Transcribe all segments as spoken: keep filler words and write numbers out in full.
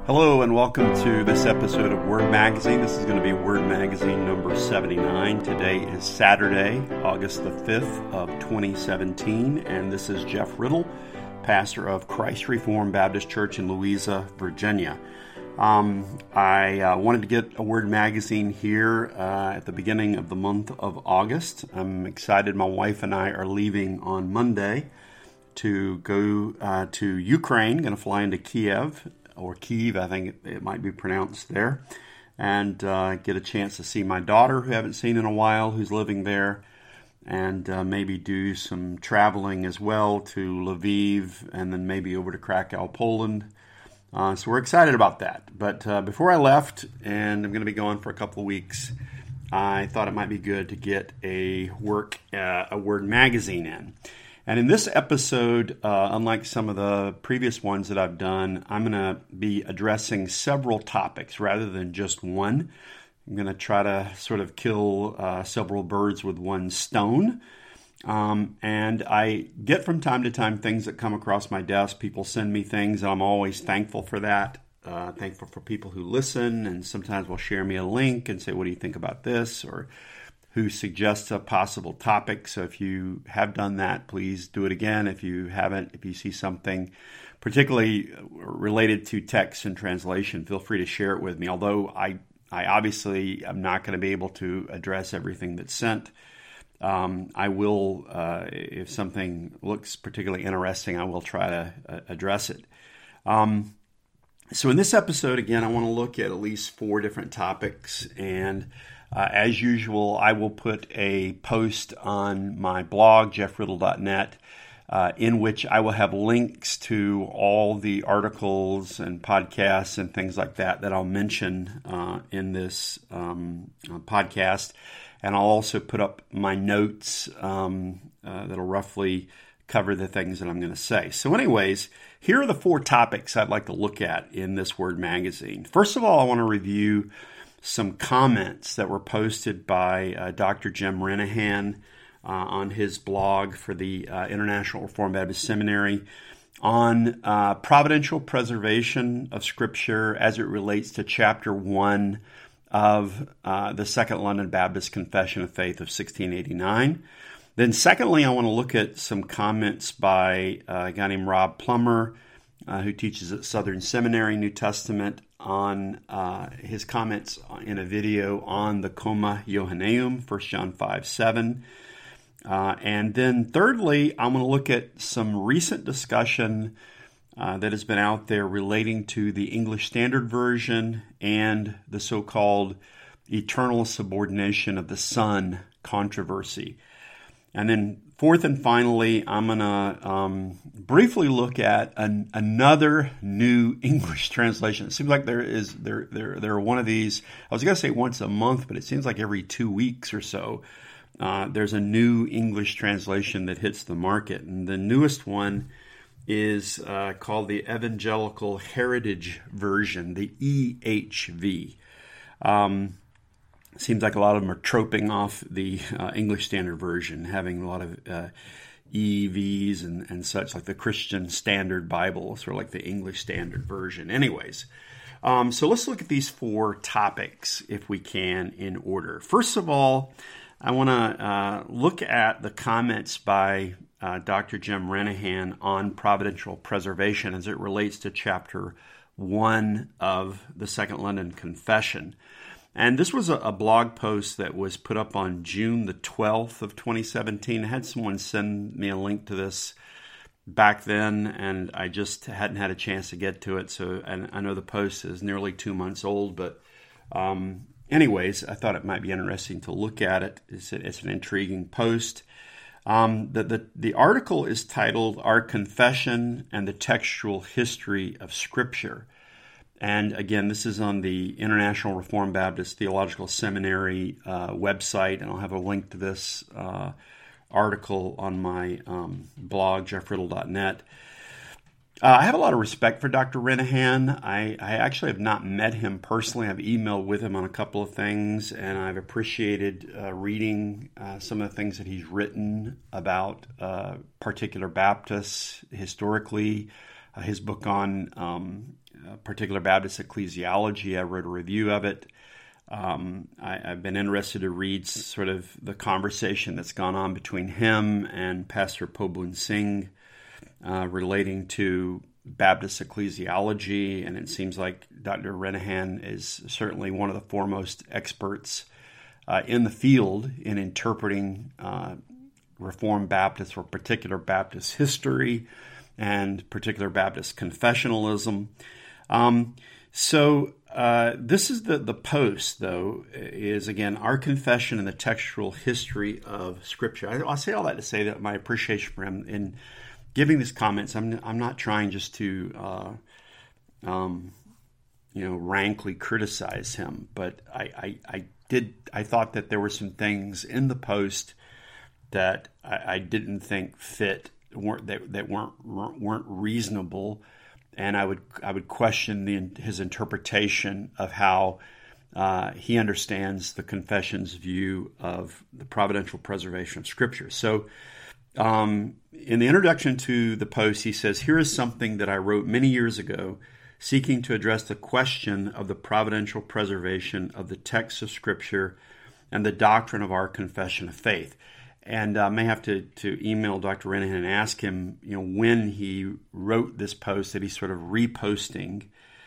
Hello and welcome to this episode of Word Magazine. This is going to be Word Magazine number seventy-nine. Today is Saturday, August the fifth of twenty seventeen, and this is Jeff Riddle, pastor of Christ Reformed Baptist Church in Louisa, Virginia. Um, I uh, wanted to get a Word Magazine here uh, at the beginning of the month of August. I'm excited. My wife and I are leaving on Monday to go uh, to Ukraine. Going to fly into Kiev. or Kyiv, I think it, it might be pronounced there, and uh, get a chance to see my daughter, who I haven't seen in a while, who's living there, and uh, maybe do some traveling as well to Lviv, and then maybe over to Krakow, Poland. Uh, so we're excited about that. But uh, before I left, and I'm going to be gone for a couple of weeks, I thought it might be good to get a work, uh, a Word Magazine in. And in this episode, uh, unlike some of the previous ones that I've done, I'm going to be addressing several topics rather than just one. I'm going to try to sort of kill uh, several birds with one stone. Um, and I get from time to time things that come across my desk. People send me things, and I'm always thankful for that. Uh, thankful for people who listen, and sometimes will share me a link and say, what do you think about this? Or who suggests a possible topic. So if you have done that, please do it again. If you haven't, if you see something particularly related to text and translation, feel free to share it with me. Although I, I obviously am not going to be able to address everything that's sent. Um, I will, uh, if something looks particularly interesting, I will try to uh, address it. Um, so in this episode, again, I want to look at at least four different topics, and Uh, as usual, I will put a post on my blog, jeff riddle dot net, uh, in which I will have links to all the articles and podcasts and things like that that I'll mention uh, in this um, uh, podcast. And I'll also put up my notes um, uh, that'll roughly cover the things that I'm going to say. So anyways, here are the four topics I'd like to look at in this Word Magazine. First of all, I want to review some comments that were posted by uh, Doctor Jim Renihan uh, on his blog for the uh, International Reformed Baptist Seminary on uh, providential preservation of Scripture as it relates to chapter one of uh, the Second London Baptist Confession of Faith of sixteen eighty-nine. Then secondly, I want to look at some comments by uh, a guy named Rob Plummer, uh, who teaches at Southern Seminary New Testament, on uh, his comments in a video on the Comma Johanneum, First John five seven. Uh, and then thirdly, I'm going to look at some recent discussion uh, that has been out there relating to the English Standard Version and the so-called eternal subordination of the Son controversy. And then fourth and finally, I'm going to um, briefly look at an, another new English translation. It seems like there is there there there are one of these. I was going to say once a month, but it seems like every two weeks or so, uh, there's a new English translation that hits the market. And the newest one is uh, called the Evangelical Heritage Version, the E H V. Um, Seems like a lot of them are troping off the uh, English Standard Version, having a lot of uh, E Vs and, and such, like the Christian Standard Bible, sort of like the English Standard Version. Anyways, um, so let's look at these four topics, if we can, in order. First of all, I want to uh, look at the comments by uh, Doctor Jim Renihan on providential preservation as it relates to chapter one of the Second London Confession. And this was a, a blog post that was put up on June the twelfth of twenty seventeen. I had someone send me a link to this back then, and I just hadn't had a chance to get to it. So, and I know the post is nearly two months old, but um, anyways, I thought it might be interesting to look at it. It's, a, it's an intriguing post. Um, the, the, the article is titled, Our Confession and the Textual History of Scripture. And again, this is on the International Reformed Baptist Theological Seminary uh, website, and I'll have a link to this uh, article on my um, blog, jeff riddle dot net. Uh, I have a lot of respect for Doctor Renihan. I, I actually have not met him personally. I've emailed with him on a couple of things, and I've appreciated uh, reading uh, some of the things that he's written about uh, particular Baptists historically. Uh, his book on um, uh, Particular Baptist Ecclesiology. I wrote a review of it. Um, I, I've been interested to read sort of the conversation that's gone on between him and Pastor Pobun Singh uh, relating to Baptist ecclesiology, and it seems like Doctor Renihan is certainly one of the foremost experts uh, in the field in interpreting uh, Reformed Baptist or particular Baptist history and particular Baptist confessionalism. Um, so uh, this is the, the post, though, is, again, our confession and the textual history of Scripture. I, I'll say all that to say that my appreciation for him in giving these comments, I'm I'm not trying just to, uh, um, you know, rankly criticize him, but I, I, I did I thought that there were some things in the post that I, I didn't think fit, weren't that, that weren't weren't reasonable, and I would I would question the, his interpretation of how uh, he understands the confession's view of the providential preservation of Scripture. So. Um, in the introduction to the post, he says, "Here is something that I wrote many years ago, seeking to address the question of the providential preservation of the text of Scripture and the doctrine of our confession of faith." And I uh, may have to, to email Doctor Renihan and ask him, you know, when he wrote this post that he's sort of reposting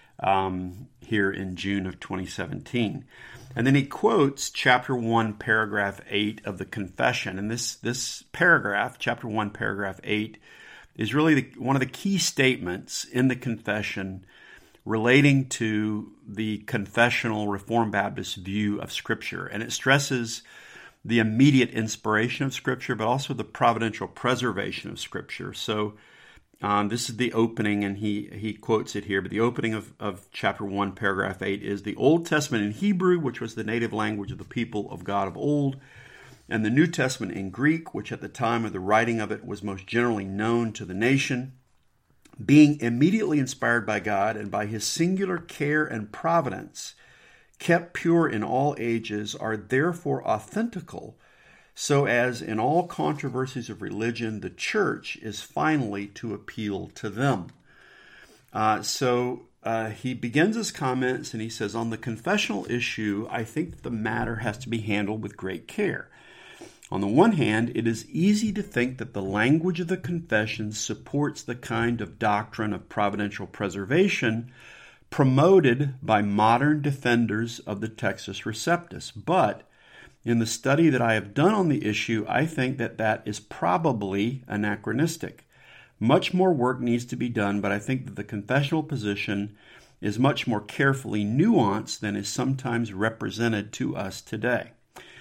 um, here in June of twenty seventeen. And then he quotes chapter one, paragraph eight of the confession. And this, this paragraph, chapter one, paragraph eight, is really the, one of the key statements in the confession relating to the confessional Reformed Baptist view of Scripture. And it stresses the immediate inspiration of Scripture, but also the providential preservation of Scripture. So Um, this is the opening, and he, he quotes it here, but the opening of, of chapter one, paragraph eight is the Old Testament in Hebrew, which was the native language of the people of God of old, and the New Testament in Greek, which at the time of the writing of it was most generally known to the nation, being immediately inspired by God and by his singular care and providence, kept pure in all ages, are therefore authentical, so as in all controversies of religion, the church is finally to appeal to them. Uh, so uh, he begins his comments and he says, on the confessional issue, I think the matter has to be handled with great care. On the one hand, it is easy to think that the language of the confession supports the kind of doctrine of providential preservation promoted by modern defenders of the Textus Receptus, but in the study that I have done on the issue, I think that that is probably anachronistic. Much more work needs to be done, but I think that the confessional position is much more carefully nuanced than is sometimes represented to us today.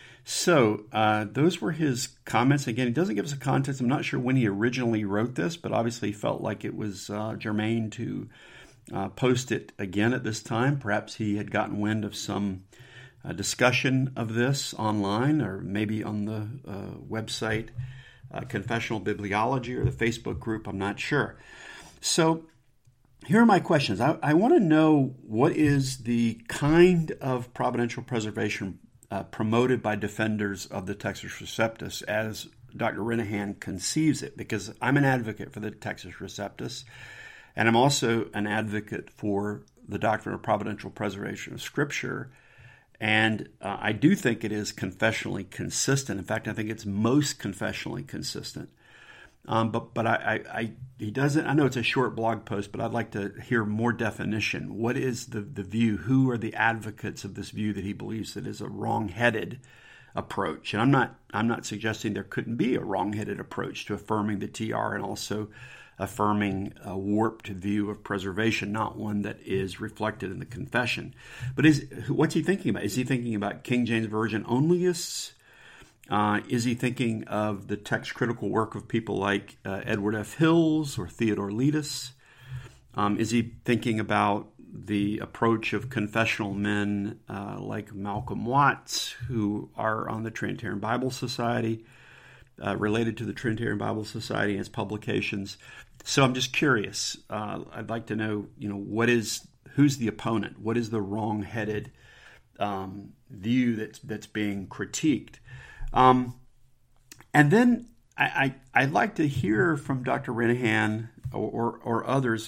So uh, those were his comments. Again, he doesn't give us a context. I'm not sure when he originally wrote this, but obviously he felt like it was uh, germane to uh, post it again at this time. Perhaps he had gotten wind of some a discussion of this online, or maybe on the uh, website uh, Confessional Bibliology or the Facebook group. I'm not sure. So here are my questions. I, I want to know, what is the kind of providential preservation uh, promoted by defenders of the Textus Receptus as Doctor Renihan conceives it? Because I'm an advocate for the Textus Receptus, and I'm also an advocate for the doctrine of providential preservation of Scripture. And uh, I do think it is confessionally consistent. In fact, I think it's most confessionally consistent. Um, but but I, I, I he doesn't. I know it's a short blog post, but I'd like to hear more definition. What is the, the view? Who are the advocates of this view that he believes that is a wrong-headed approach? And I'm not I'm not suggesting there couldn't be a wrong-headed approach to affirming the T R and also affirming a warped view of preservation, not one that is reflected in the confession. But is what's he thinking about? Is he thinking about King James Version onlyists? Uh, is he thinking of the text-critical work of people like uh, Edward F. Hills or Theodore Letus? Um, is he thinking about the approach of confessional men uh, like Malcolm Watts, who are on the Trinitarian Bible Society, uh, related to the Trinitarian Bible Society and its publications? So I'm just curious. Uh, I'd like to know, you know, what is who's the opponent? What is the wrong-headed um, view that's that's being critiqued? Um, and then I, I I'd like to hear from Doctor Renihan or, or or others.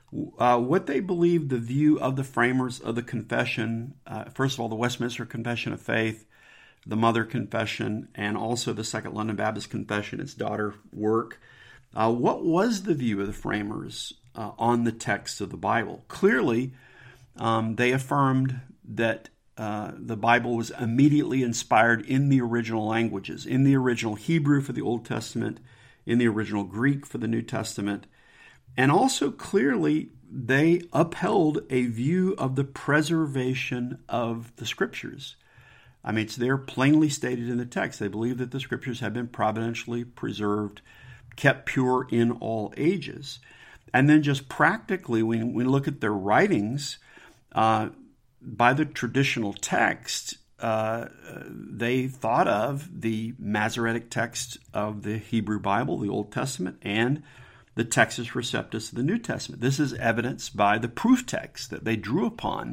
uh, what they believed the view of the framers of the confession, uh, first of all, the Westminster Confession of Faith, the Mother Confession, and also the Second London Baptist Confession, its daughter work. Uh, what was the view of the framers uh, on the text of the Bible? Clearly, um, they affirmed that uh, the Bible was immediately inspired in the original languages, in the original Hebrew for the Old Testament, in the original Greek for the New Testament, and also clearly they upheld a view of the preservation of the Scriptures. I mean, it's there plainly stated in the text. They believe that the Scriptures have been providentially preserved, kept pure in all ages. And then just practically, when we look at their writings, uh, by the traditional text, uh, they thought of the Masoretic text of the Hebrew Bible, the Old Testament, and the Textus Receptus of the New Testament. This is evidenced by the proof text that they drew upon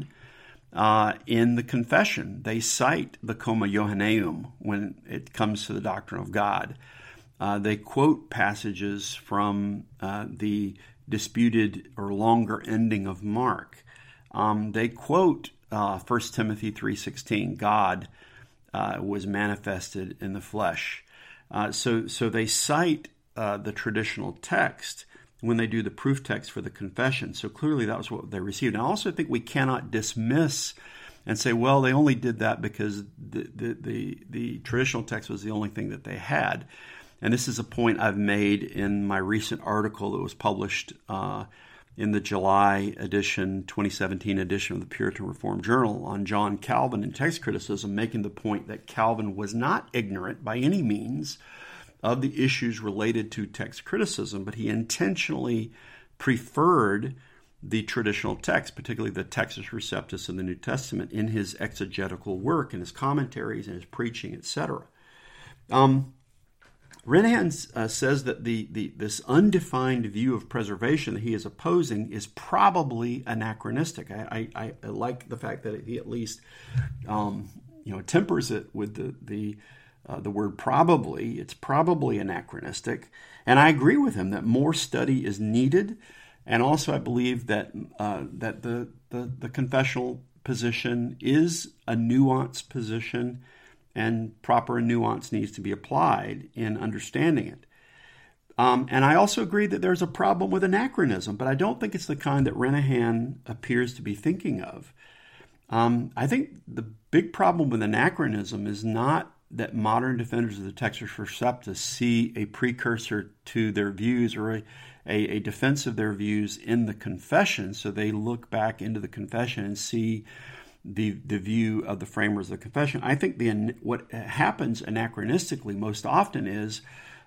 uh, in the confession. They cite the Comma Johanneum when it comes to the doctrine of God. Uh, they quote passages from uh, the disputed or longer ending of Mark. Um, they quote uh, First Timothy three sixteen, God uh, was manifested in the flesh. Uh, so, so they cite uh, the traditional text when they do the proof text for the confession. So clearly that was what they received. And I also think we cannot dismiss and say, well, they only did that because the the, the, the traditional text was the only thing that they had. And this is a point I've made in my recent article that was published uh, in the July edition, twenty seventeen edition of the Puritan Reformed Journal on John Calvin and text criticism, making the point that Calvin was not ignorant by any means of the issues related to text criticism, but he intentionally preferred the traditional text, particularly the Textus Receptus in the New Testament, in his exegetical work, in his commentaries, in his preaching, et cetera. Um, Renihan uh, says that the, the this undefined view of preservation that he is opposing is probably anachronistic. I, I, I like the fact that he at least um, you know tempers it with the the uh, the word probably. It's probably anachronistic, and I agree with him that more study is needed. And also, I believe that uh, that the, the the confessional position is a nuanced position, and proper nuance needs to be applied in understanding it. Um, and I also agree that there's a problem with anachronism, but I don't think it's the kind that Renihan appears to be thinking of. Um, I think the big problem with anachronism is not that modern defenders of the Textus Receptus see a precursor to their views or a, a, a defense of their views in the confession, so they look back into the confession and see the the view of the framers of the confession. I think the what happens anachronistically most often is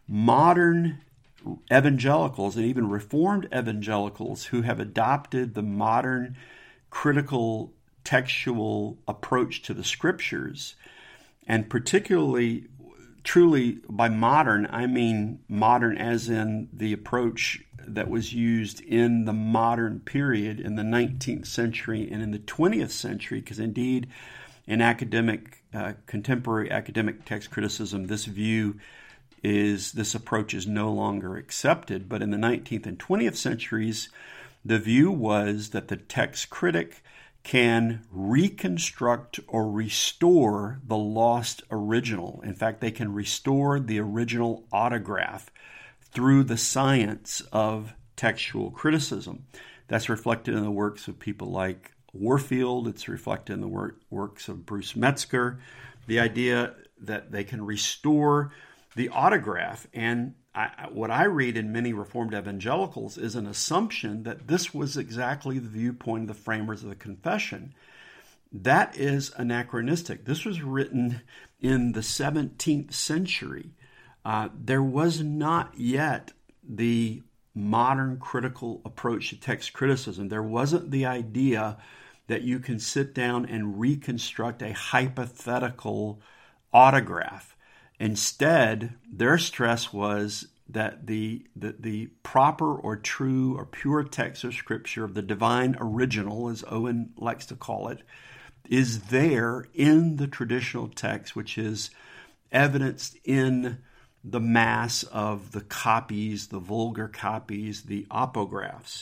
modern evangelicals and even Reformed evangelicals who have adopted the modern critical textual approach to the Scriptures, and particularly, truly by modern, I mean modern as in the approach that was used in the modern period in the nineteenth century and in the twentieth century, because indeed in academic, uh, contemporary academic text criticism, this view is, this approach is no longer accepted. But in the nineteenth and twentieth centuries, the view was that the text critic can reconstruct or restore the lost original. In fact, they can restore the original autograph through the science of textual criticism. That's reflected in the works of people like Warfield. It's reflected in the work, works of Bruce Metzger. The idea that they can restore the autograph. And I, what I read in many Reformed evangelicals is an assumption that this was exactly the viewpoint of the framers of the confession. That is anachronistic. This was written in the seventeenth century. Uh, there was not yet the modern critical approach to text criticism. There wasn't the idea that you can sit down and reconstruct a hypothetical autograph. Instead, their stress was that the, the, the proper or true or pure text of Scripture of the divine original, as Owen likes to call it, is there in the traditional text, which is evidenced in the mass of the copies, the vulgar copies, the apographs.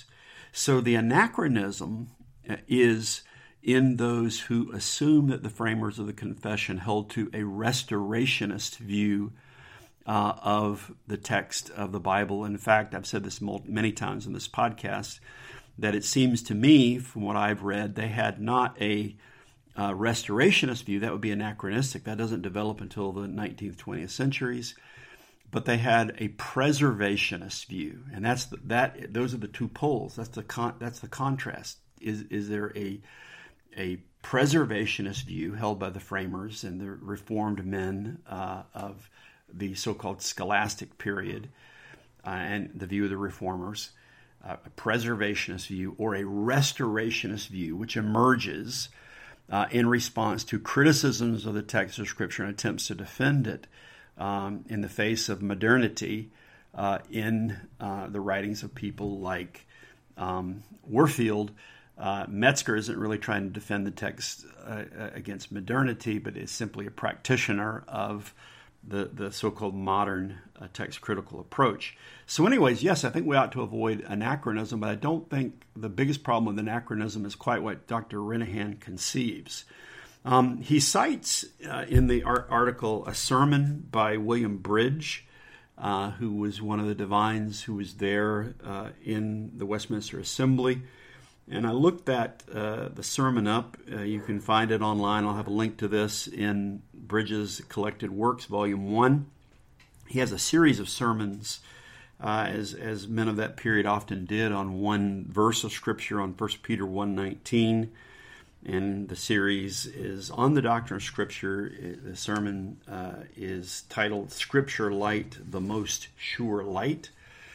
So the anachronism is in those who assume that the framers of the confession held to a restorationist view uh, of the text of the Bible. In fact, I've said this many times in this podcast, that it seems to me, from what I've read, they had not a uh, restorationist view. That would be anachronistic. That doesn't develop until the nineteenth, twentieth centuries. But they had a preservationist view, and that's the, that. Those are the two poles. That's the con, that's the contrast. Is is there a a preservationist view held by the framers and the Reformed men uh, of the so-called scholastic period, uh, and the view of the Reformers, uh, a preservationist view, or a restorationist view, which emerges uh, in response to criticisms of the text of Scripture and attempts to defend it um, in the face of modernity uh, in uh, the writings of people like um, Warfield. Uh, Metzger isn't really trying to defend the text uh, against modernity, but is simply a practitioner of the, the so-called modern uh, text critical approach. So anyways, yes, I think we ought to avoid anachronism, but I don't think the biggest problem with anachronism is quite what Doctor Renihan conceives. Um, he cites uh, in the article a sermon by William Bridge, uh, who was one of the divines who was there uh, in the Westminster Assembly. And I looked that uh, the sermon up. Uh, you can find it online. I'll have a link to this in Bridges' Collected Works, Volume one. He has a series of sermons, uh, as, as men of that period often did, on one verse of Scripture, on First Peter one nineteen. And the series is on the doctrine of Scripture. The sermon uh, is titled Scripture Light, the Most Sure Light.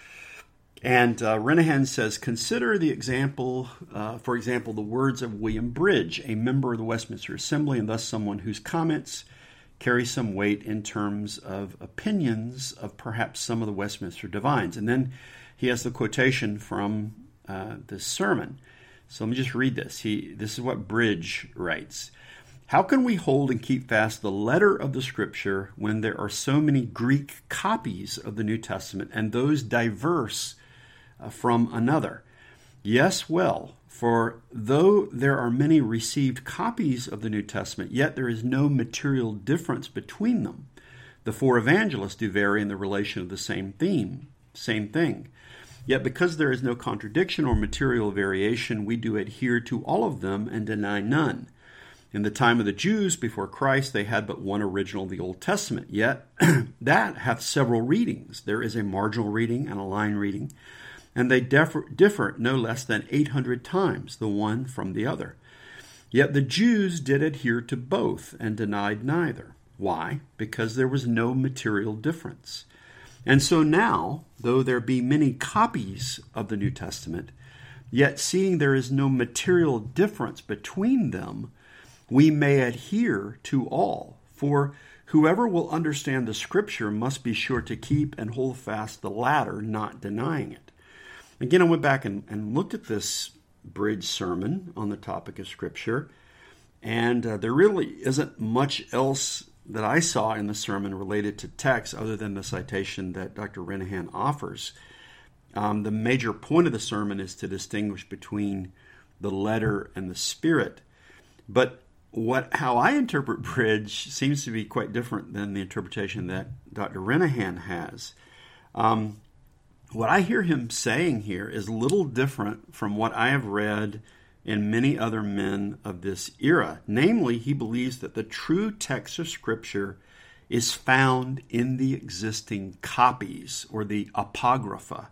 And uh, Renihan says, consider the example, uh, for example, the words of William Bridge, a member of the Westminster Assembly, and thus someone whose comments carry some weight in terms of opinions of perhaps some of the Westminster divines. And then he has the quotation from uh, this sermon. So let me just read this. He, this is what Bridge writes. How can we hold and keep fast the letter of the Scripture when there are so many Greek copies of the New Testament, and those diverse from another? Yes, well, for though there are many received copies of the New Testament, yet there is no material difference between them. The four evangelists do vary in the relation of the same theme, same thing. Yet because there is no contradiction or material variation, we do adhere to all of them and deny none. In the time of the Jews before Christ, they had but one original, the Old Testament. Yet that hath several readings. There is a marginal reading and a line reading, and they differ, differ no less than eight hundred times the one from the other. Yet the Jews did adhere to both and denied neither. Why? Because there was no material difference. And so now, though there be many copies of the New Testament, yet seeing there is no material difference between them, we may adhere to all. For whoever will understand the Scripture must be sure to keep and hold fast the latter, not denying it. Again, I went back and, and looked at this Bridge sermon on the topic of Scripture, and uh, there really isn't much else that I saw in the sermon related to text other than the citation that Doctor Renihan offers. Um, the major point of the sermon is to distinguish between the letter and the spirit. But what how I interpret Bridge seems to be quite different than the interpretation that Doctor Renihan has. Um, What I hear him saying here is little different from what I have read in many other men of this era. Namely, he believes that the true text of Scripture is found in the existing copies, or the apocrypha.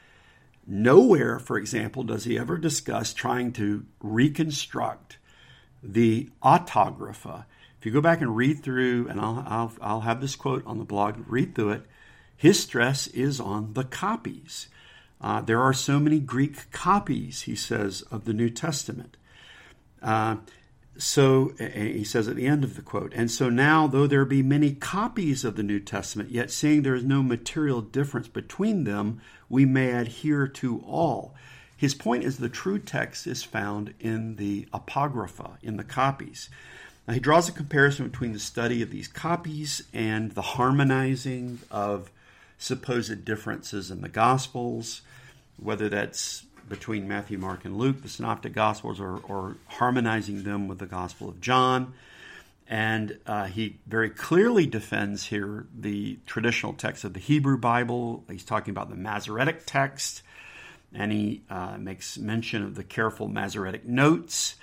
Nowhere, for example, does he ever discuss trying to reconstruct the autographa. If you go back and read through, and I'll, I'll, I'll have this quote on the blog, read through it, his stress is on the copies. Uh, there are so many Greek copies, he says, of the New Testament. Uh, so he says at the end of the quote, and so now, though there be many copies of the New Testament, yet seeing there is no material difference between them, we may adhere to all. His point is the true text is found in the apocrypha, in the copies. Now, he draws a comparison between the study of these copies and the harmonizing of supposed differences in the Gospels, whether that's between Matthew, Mark, and Luke, the Synoptic Gospels, or, or harmonizing them with the Gospel of John. And uh, he very clearly defends here the traditional text of the Hebrew Bible. He's talking about the Masoretic text, and he uh, makes mention of the careful Masoretic notes.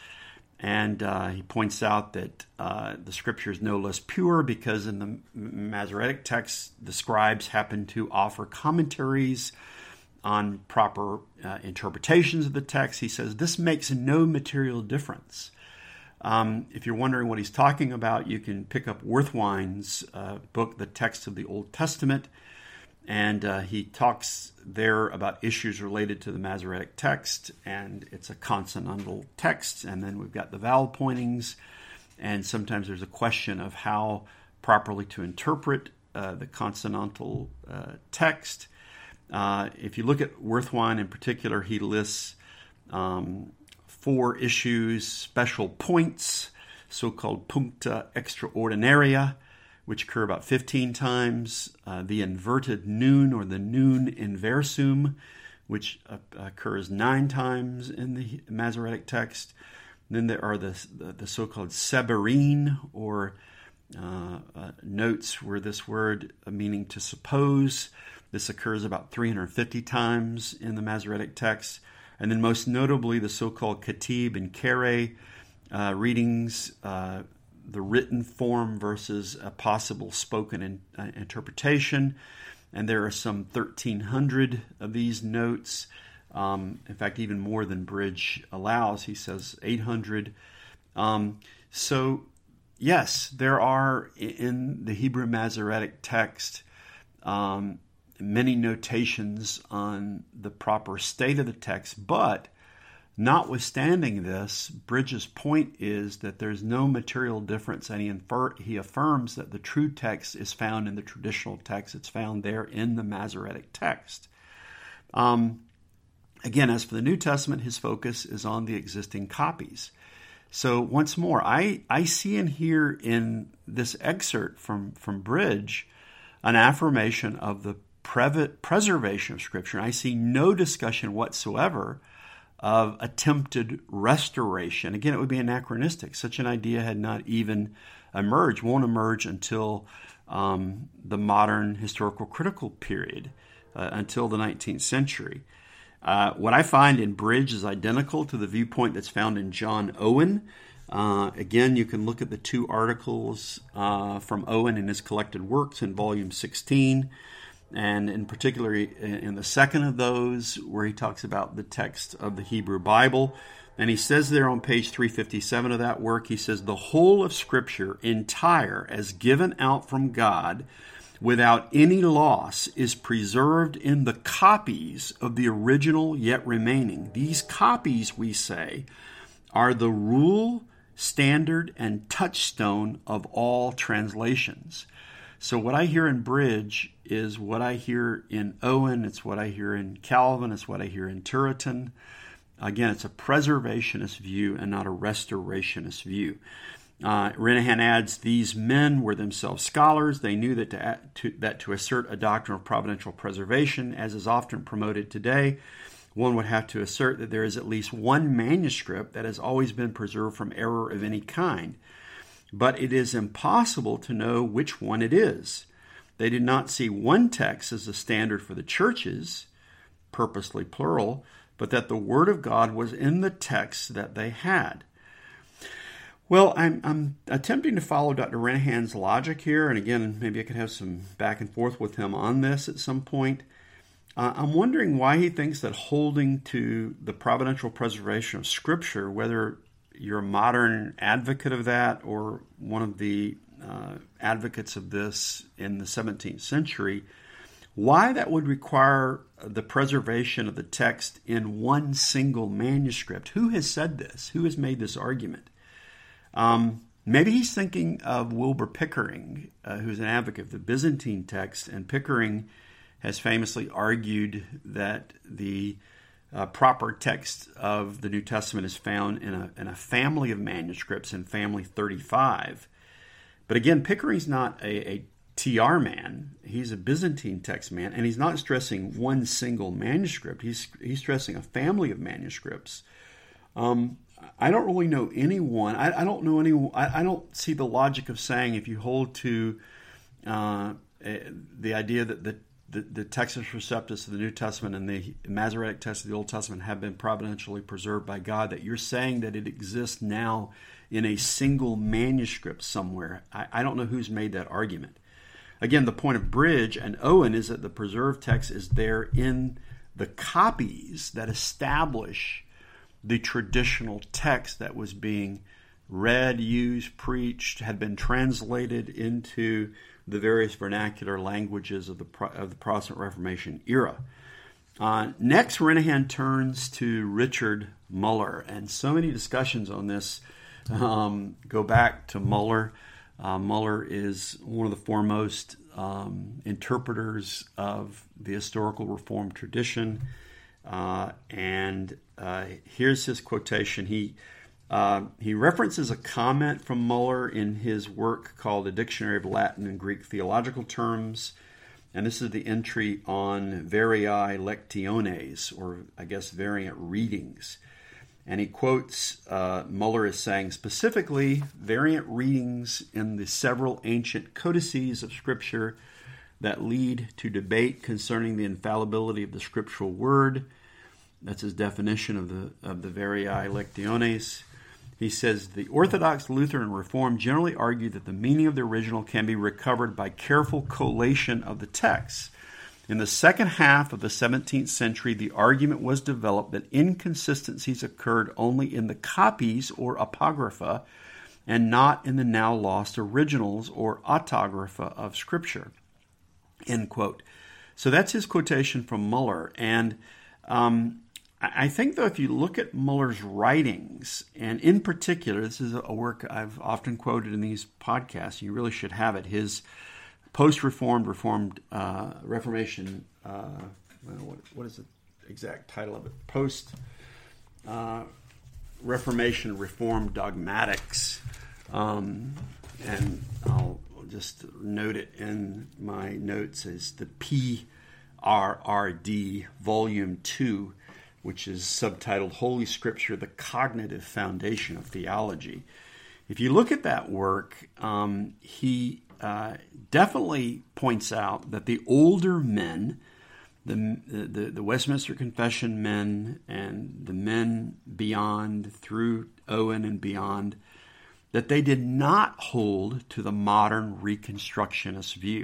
And uh, he points out that uh, the Scripture is no less pure because in the Masoretic text, the scribes happen to offer commentaries on proper uh, interpretations of the text. He says this makes no material difference. Um, if you're wondering what he's talking about, you can pick up Werthwein's uh, book, The Text of the Old Testament, and uh, he talks there about issues related to the Masoretic text, and it's a consonantal text, and then we've got the vowel pointings, and sometimes there's a question of how properly to interpret uh, the consonantal uh, text. Uh, if you look at Werthwein in particular, he lists um, four issues, special points, so-called puncta extraordinaria, which occur about fifteen times, uh, the inverted nun or the nun inversum, which uh, occurs nine times in the Masoretic text. And then there are the, the, the so-called seberine, or uh, uh, notes where this word uh, meaning to suppose. This occurs about three hundred fifty times in the Masoretic text. And then most notably the so-called Katib and Kere uh, readings, uh, the written form versus a possible spoken in, uh, interpretation. And there are some thirteen hundred of these notes. Um, in fact, even more than Bridge allows. He says eight hundred. Um, so, yes, there are in the Hebrew Masoretic text um, many notations on the proper state of the text, but notwithstanding this, Bridges' point is that there's no material difference, and he, infer- he affirms that the true text is found in the traditional text. It's found there in the Masoretic text. Um, again, as for the New Testament, his focus is on the existing copies. So once more, I, I see and hear in this excerpt from, from Bridge an affirmation of the preservation of Scripture. I see no discussion whatsoever of attempted restoration. Again, it would be anachronistic. Such an idea had not even emerged, won't emerge until um, the modern historical critical period, uh, until the nineteenth century. Uh, what I find in Bridge is identical to the viewpoint that's found in John Owen. Uh, again, you can look at the two articles uh, from Owen in his collected works in volume sixteen. And in particular, in the second of those, where he talks about the text of the Hebrew Bible. And he says there on page three fifty-seven of that work, he says, the whole of Scripture, entire, as given out from God, without any loss, is preserved in the copies of the original yet remaining. These copies, we say, are the rule, standard, and touchstone of all translations. So what I hear in Bridge is what I hear in Owen, it's what I hear in Calvin, it's what I hear in Turretin. Again, it's a preservationist view and not a restorationist view. Uh, Renehan adds, these men were themselves scholars. They knew that to, to, that to assert a doctrine of providential preservation, as is often promoted today, one would have to assert that there is at least one manuscript that has always been preserved from error of any kind. But it is impossible to know which one it is. They did not see one text as a standard for the churches, purposely plural, but that the Word of God was in the text that they had. Well, I'm, I'm attempting to follow Doctor Renehan's logic here, and again, maybe I could have some back and forth with him on this at some point. Uh, I'm wondering why he thinks that holding to the providential preservation of Scripture, whether you're a modern advocate of that or one of the uh, advocates of this in the seventeenth century, why that would require the preservation of the text in one single manuscript. Who has said this? Who has made this argument? Um, maybe he's thinking of Wilbur Pickering, uh, who's an advocate of the Byzantine text, and Pickering has famously argued that the uh, proper text of the New Testament is found in a, in a family of manuscripts in family thirty-five. But again, Pickering's not a, a T R man. He's a Byzantine text man, and he's not stressing one single manuscript. He's he's stressing a family of manuscripts. Um, I don't really know anyone. I, I don't know any. I, I don't see the logic of saying if you hold to uh, the idea that the, the the Textus Receptus of the New Testament and the Masoretic text of the Old Testament have been providentially preserved by God, that you're saying that it exists now in a single manuscript somewhere. I, I don't know who's made that argument. Again, the point of Bridge and Owen is that the preserved text is there in the copies that establish the traditional text that was being read, used, preached, had been translated into the various vernacular languages of the of the Protestant Reformation era. Uh, next, Renihan turns to Richard Muller, and so many discussions on this um, go back to Muller. Uh, Muller is one of the foremost um, interpreters of the historical Reformed tradition, uh, and uh, here's his quotation. He uh, he references a comment from Muller in his work called A Dictionary of Latin and Greek Theological Terms, and this is the entry on variae lectiones, or I guess variant readings. And he quotes, uh, Muller is saying, specifically, variant readings in the several ancient codices of Scripture that lead to debate concerning the infallibility of the scriptural word. That's his definition of the of the variae lectiones. He says, the Orthodox, Lutheran, and Reformed generally argue that the meaning of the original can be recovered by careful collation of the text. In the second half of the seventeenth century, the argument was developed that inconsistencies occurred only in the copies or apocrypha and not in the now lost originals or autographa of Scripture. End quote. So that's his quotation from Muller. And um, I think, though, if you look at Muller's writings, and in particular, this is a work I've often quoted in these podcasts, you really should have it, his Post-Reformed, Reformed, uh, Reformation, uh, what, what is the exact title of it? Post-Reformation, uh, Reformed Dogmatics. Um, and I'll just note it in my notes as the P R R D, Volume two, which is subtitled Holy Scripture, the Cognitive Foundation of Theology. If you look at that work, um, he Uh, definitely points out that the older men, the, the the Westminster Confession men and the men beyond through Owen and beyond, that they did not hold to the modern Reconstructionist view.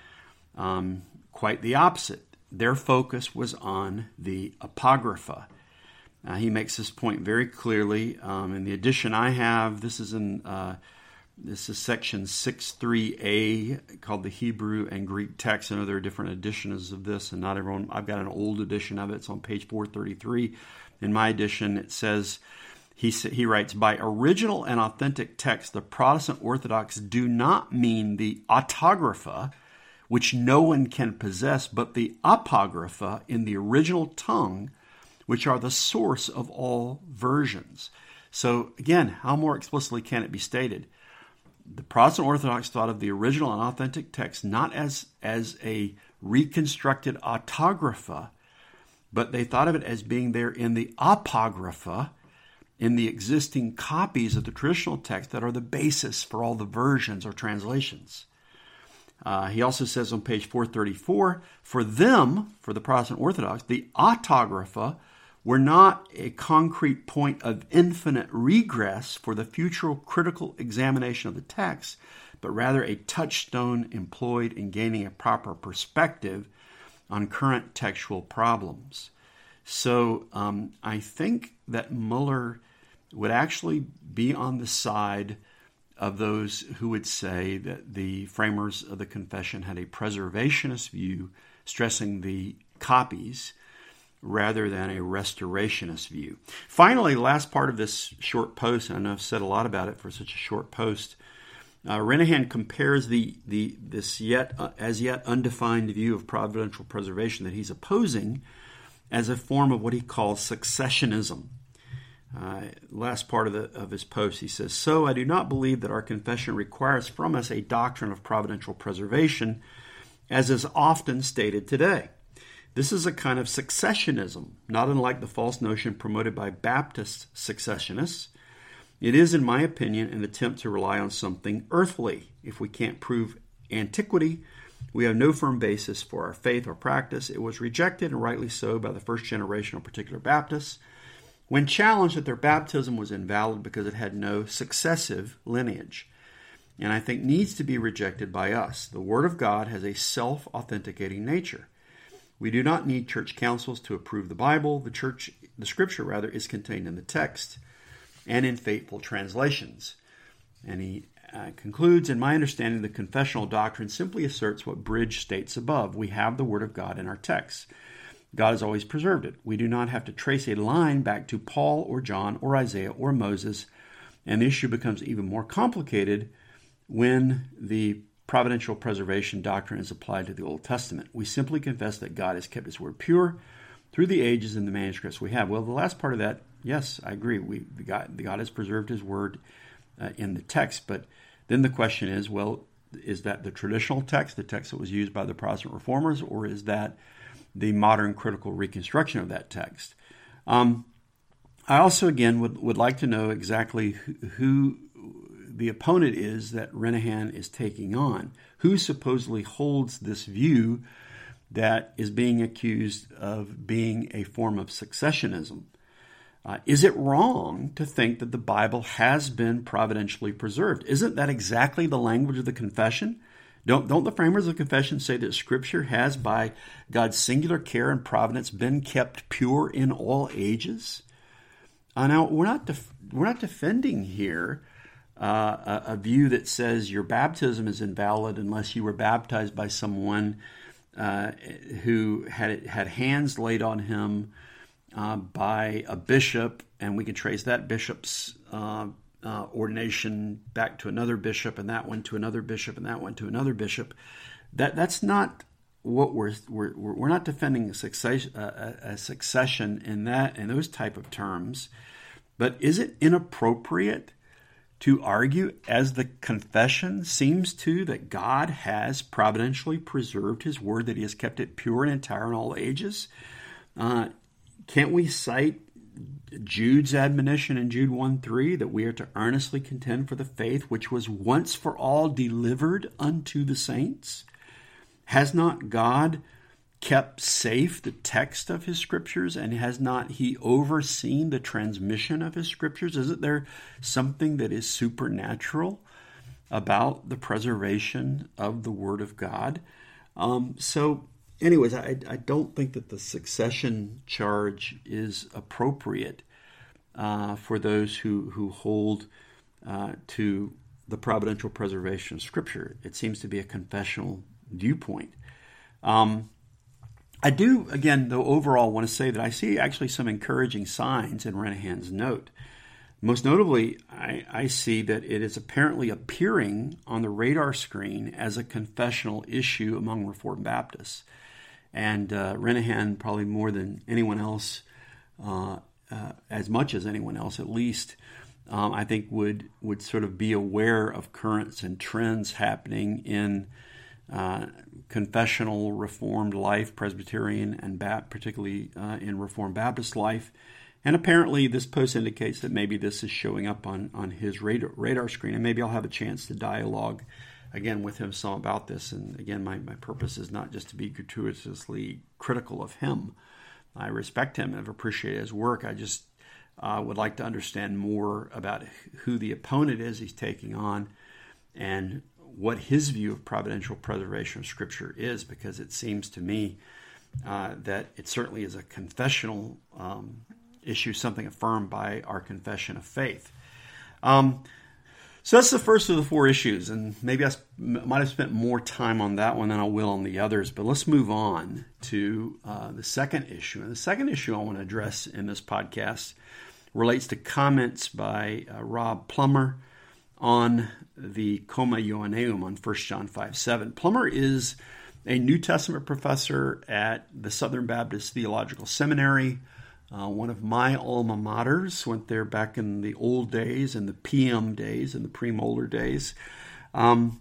Um, quite the opposite. Their focus was on the Apocrypha. Uh, he makes this point very clearly. Um, in the edition I have, this is in... Uh, This is section six three A, called the Hebrew and Greek text. I know there are different editions of this, and not everyone. I've got an old edition of it. It's on page four thirty-three. In my edition, it says, he he writes, by original and authentic text, the Protestant Orthodox do not mean the autographa, which no one can possess, but the apocrypha in the original tongue, which are the source of all versions. So again, how more explicitly can it be stated? The Protestant Orthodox thought of the original and authentic text not as, as a reconstructed autographa, but they thought of it as being there in the apocrypha, in the existing copies of the traditional text that are the basis for all the versions or translations. Uh, he also says on page four thirty-four, for them, for the Protestant Orthodox, the autographa were not a concrete point of infinite regress for the future critical examination of the text, but rather a touchstone employed in gaining a proper perspective on current textual problems. So um, I think that Muller would actually be on the side of those who would say that the framers of the confession had a preservationist view, stressing the copies, rather than a restorationist view. Finally, the last part of this short post, and I know I've said a lot about it for such a short post, uh, Renihan compares the the this yet uh, as yet undefined view of providential preservation that he's opposing as a form of what he calls successionism. Uh, last part of, the, of his post, he says, "So I do not believe that our confession requires from us a doctrine of providential preservation, as is often stated today. This is a kind of successionism, not unlike the false notion promoted by Baptist successionists. It is, in my opinion, an attempt to rely on something earthly. If we can't prove antiquity, we have no firm basis for our faith or practice. It was rejected, and rightly so, by the first generation of particular Baptists, when challenged that their baptism was invalid because it had no successive lineage, and I think needs to be rejected by us. The Word of God has a self-authenticating nature. We do not need church councils to approve the Bible. The church, the Scripture, rather, is contained in the text and in faithful translations." And he uh, concludes, "In my understanding, the confessional doctrine simply asserts what Bridge states above. We have the Word of God in our texts. God has always preserved it. We do not have to trace a line back to Paul or John or Isaiah or Moses, and the issue becomes even more complicated when the providential preservation doctrine is applied to the Old Testament. We simply confess that God has kept His Word pure through the ages in the manuscripts we have." Well, the last part of that, yes, I agree. We God, God has preserved His Word uh, in the text, but then the question is, well, is that the traditional text, the text that was used by the Protestant Reformers, or is that the modern critical reconstruction of that text? Um, I also, again, would, would like to know exactly who, who the opponent is that Renihan is taking on. Who supposedly holds this view that is being accused of being a form of successionism? Uh, is it wrong to think that the Bible has been providentially preserved? Isn't that exactly the language of the confession? Don't, don't the framers of the confession say that Scripture has, by God's singular care and providence, been kept pure in all ages? Uh, now, we're not def- we're not defending here uh, a, a view that says your baptism is invalid unless you were baptized by someone uh, who had had hands laid on him uh, by a bishop, and we can trace that bishop's uh, Uh, ordination back to another bishop, and that one to another bishop, and that one to another bishop. That that's not what we're we're we're not defending a succession, a, a succession in that in those type of terms. But is it inappropriate to argue, as the confession seems to, that God has providentially preserved His Word, that He has kept it pure and entire in all ages? Uh, can't we cite Jude's admonition in Jude one three that we are to earnestly contend for the faith which was once for all delivered unto the saints? Has not God kept safe the text of His Scriptures, and has not He overseen the transmission of His Scriptures? Isn't there something that is supernatural about the preservation of the Word of God? Um, so Anyways, I, I don't think that the succession charge is appropriate uh, for those who, who hold uh, to the providential preservation of Scripture. It seems to be a confessional viewpoint. Um, I do, again, though, overall want to say that I see actually some encouraging signs in Renihan's note. Most notably, I, I see that it is apparently appearing on the radar screen as a confessional issue among Reformed Baptists. And uh, Renihan, probably more than anyone else, uh, uh, as much as anyone else at least, um, I think would would sort of be aware of currents and trends happening in uh, confessional Reformed life, Presbyterian, and Bap- particularly uh, in Reformed Baptist life. And apparently this post indicates that maybe this is showing up on, on his radar, radar screen, and maybe I'll have a chance to dialogue again with him some about this. And again, my, my purpose is not just to be gratuitously critical of him. I respect him and have appreciated his work. I just uh, would like to understand more about who the opponent is he's taking on and what his view of providential preservation of Scripture is, because it seems to me uh, that it certainly is a confessional um, issue, something affirmed by our confession of faith. Um, So that's the first of the four issues, and maybe I might have spent more time on that one than I will on the others, but let's move on to uh, the second issue. And the second issue I want to address in this podcast relates to comments by uh, Rob Plummer on the Comma Ioanneum on First John five seven. Plummer is a New Testament professor at the Southern Baptist Theological Seminary, Uh, one of my alma maters, went there back in the old days, in the P M days, in the premolar days. Um,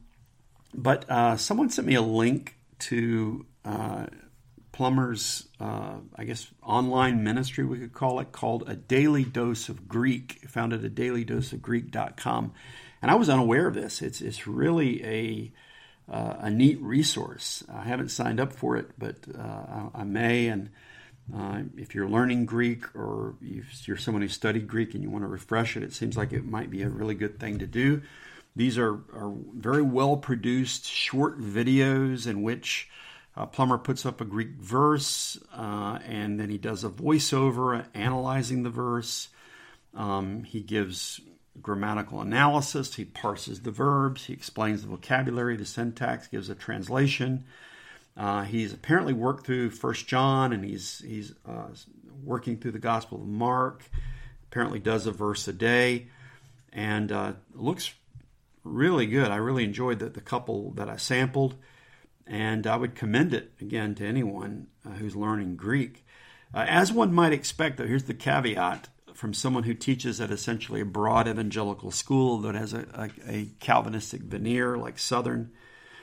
but uh, someone sent me a link to uh, Plummer's, uh, I guess, online ministry, we could call it, called A Daily Dose of Greek, founded at daily dose of greek dot com. And I was unaware of this. It's it's really a uh, a neat resource. I haven't signed up for it, but uh, I, I may. And uh, if you're learning Greek, or you're someone who studied Greek and you want to refresh it, it seems like it might be a really good thing to do. These are, are very well-produced short videos in which uh, Plummer puts up a Greek verse, uh, and then he does a voiceover analyzing the verse. Um, he gives grammatical analysis. He parses the verbs. He explains the vocabulary, the syntax, gives a translation. Uh, he's apparently worked through First John, and he's he's uh, working through the Gospel of Mark. Apparently does a verse a day, and uh, looks really good. I really enjoyed the, the couple that I sampled, and I would commend it, again, to anyone uh, who's learning Greek. Uh, as one might expect, though, here's the caveat from someone who teaches at essentially a broad evangelical school that has a, a, a Calvinistic veneer like Southern.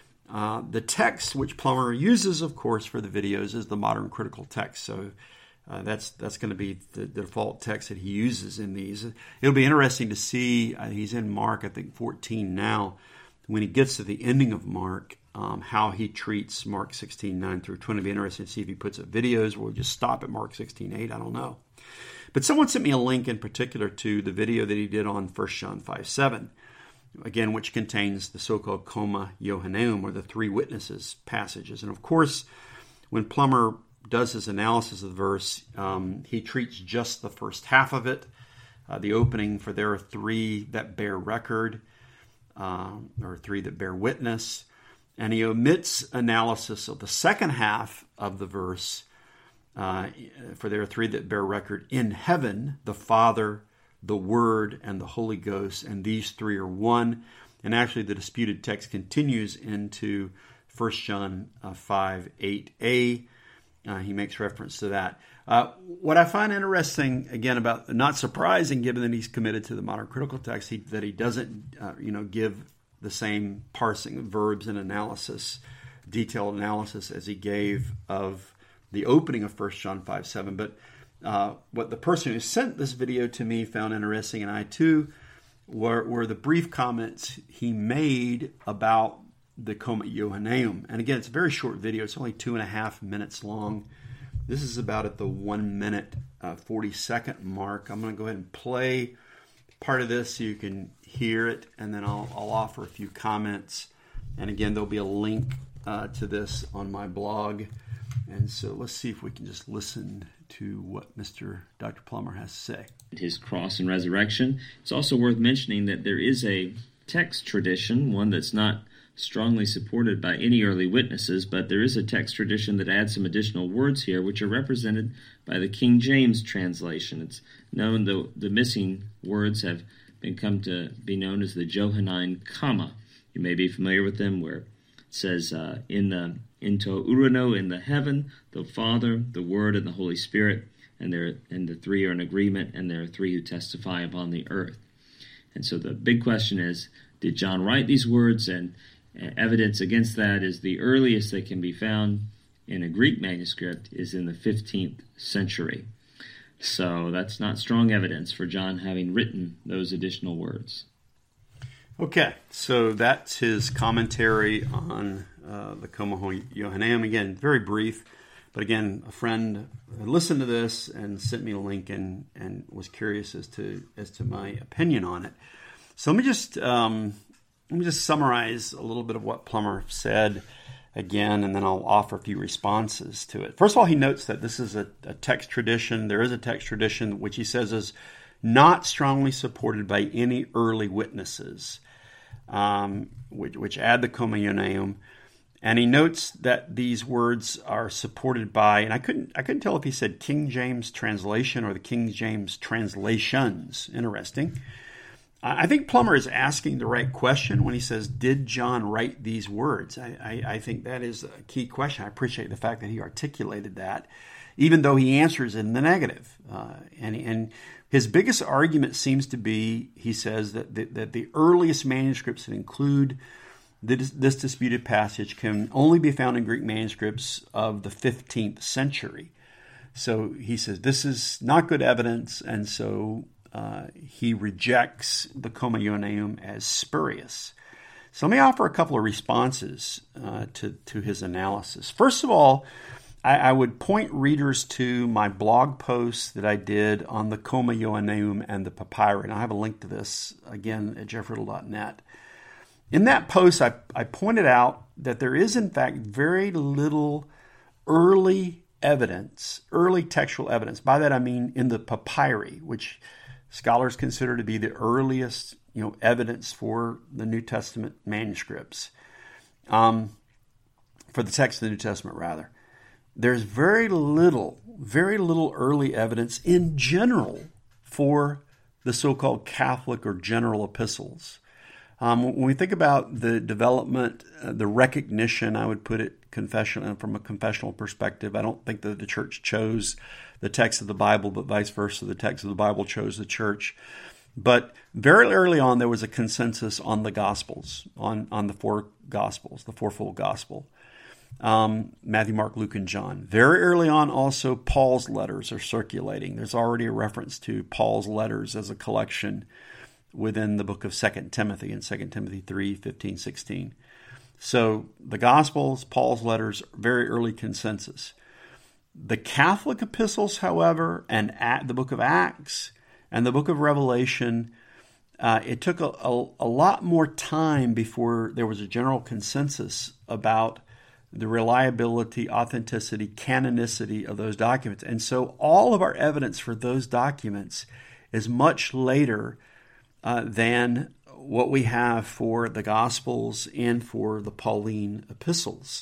Uh, the text which Plummer uses, of course, for the videos is the modern critical text. So uh, that's that's going to be the, the default text that he uses in these. It'll be interesting to see. Uh, he's in Mark, I think, fourteen now. When he gets to the ending of Mark, um, how he treats Mark sixteen, nine through twenty. It'll be interesting to see if he puts up videos or we'll just stop at Mark sixteen, eight. I don't know. But someone sent me a link in particular to the video that he did on First John five, seven. Again, which contains the so-called Comma Johanneum, or the three witnesses passages. And of course, when Plummer does his analysis of the verse, um, he treats just the first half of it, uh, the opening, for there are three that bear record, uh, or three that bear witness. And he omits analysis of the second half of the verse, uh, for there are three that bear record in heaven, the Father, the Word, and the Holy Ghost, and these three are one. And actually the disputed text continues into First John uh, five, eight a. Uh, he makes reference to that. Uh, what I find interesting, again, about, not surprising given that he's committed to the modern critical text, he, that he doesn't uh, you know, give the same parsing of verbs and analysis, detailed analysis, as he gave of the opening of First John five, seven. But Uh, what the person who sent this video to me found interesting, and I too, were, were the brief comments he made about the Comma Johanneum. And again, it's a very short video. It's only two and a half minutes long. This is about at the one minute, uh, forty second mark. I'm going to go ahead and play part of this so you can hear it, and then I'll, I'll offer a few comments. And again, there'll be a link uh, to this on my blog. And so let's see if we can just listen to what Mister Doctor Plummer has to say. His cross and resurrection. It's also worth mentioning that there is a text tradition, one that's not strongly supported by any early witnesses, but there is a text tradition that adds some additional words here, which are represented by the King James translation. It's known, the, the missing words have been come to be known as the Johannine comma. You may be familiar with them, where it says, uh, in the into urano, in the heaven, the Father, the Word, and the Holy Spirit, and there and the three are in agreement, and there are three who testify upon the earth. And so the big question is, did John write these words? And evidence against that is the earliest they can be found in a Greek manuscript is in the fifteenth century. So that's not strong evidence for John having written those additional words. Okay, so that's his commentary on uh, the Comma Johanneum. Again, very brief, but again, a friend listened to this and sent me a link and, and was curious as to as to my opinion on it. So let me just um, let me just summarize a little bit of what Plummer said again, and then I'll offer a few responses to it. First of all, he notes that this is a, a text tradition. There is a text tradition which he says is not strongly supported by any early witnesses. Um, which, which add the Comma Johanneum, and he notes that these words are supported by, and I couldn't I couldn't tell if he said King James translation or the King James translations. Interesting. I think Plummer is asking the right question when he says, "Did John write these words?" I, I, I think that is a key question. I appreciate the fact that he articulated that. even though he answers in the negative. Uh, and, and his biggest argument seems to be, he says, that the, that the earliest manuscripts that include this, this disputed passage can only be found in Greek manuscripts of the fifteenth century. So he says this is not good evidence, and so uh, he rejects the Comma Ioanneum as spurious. So let me offer a couple of responses uh, to, to his analysis. First of all, I, I would point readers to my blog post that I did on the Comma Ioanneum and the papyri. And I have a link to this, again, at jeff riddle dot net. In that post, I, I pointed out that there is, in fact, very little early evidence, early textual evidence. By that I mean in the papyri, which scholars consider to be the earliest, you know, evidence for the New Testament manuscripts, um, for the text of the New Testament, rather. There's very little, very little early evidence in general for the so-called Catholic or general epistles. Um, when we think about the development, uh, the recognition, I would put it confession from a confessional perspective. I don't think that the church chose the text of the Bible, but vice versa, the text of the Bible chose the church. But very early on, there was a consensus on the Gospels, on, on the four Gospels, the fourfold Gospel. Um, Matthew, Mark, Luke, and John. Very early on, also, Paul's letters are circulating. There's already a reference to Paul's letters as a collection within the book of Second Timothy in Second Timothy three, fifteen, sixteen. So the Gospels, Paul's letters, very early consensus. The Catholic epistles, however, and the book of Acts and the book of Revelation, uh, it took a, a, a lot more time before there was a general consensus about the reliability, authenticity, canonicity of those documents. And so all of our evidence for those documents is much later uh, than what we have for the Gospels and for the Pauline epistles.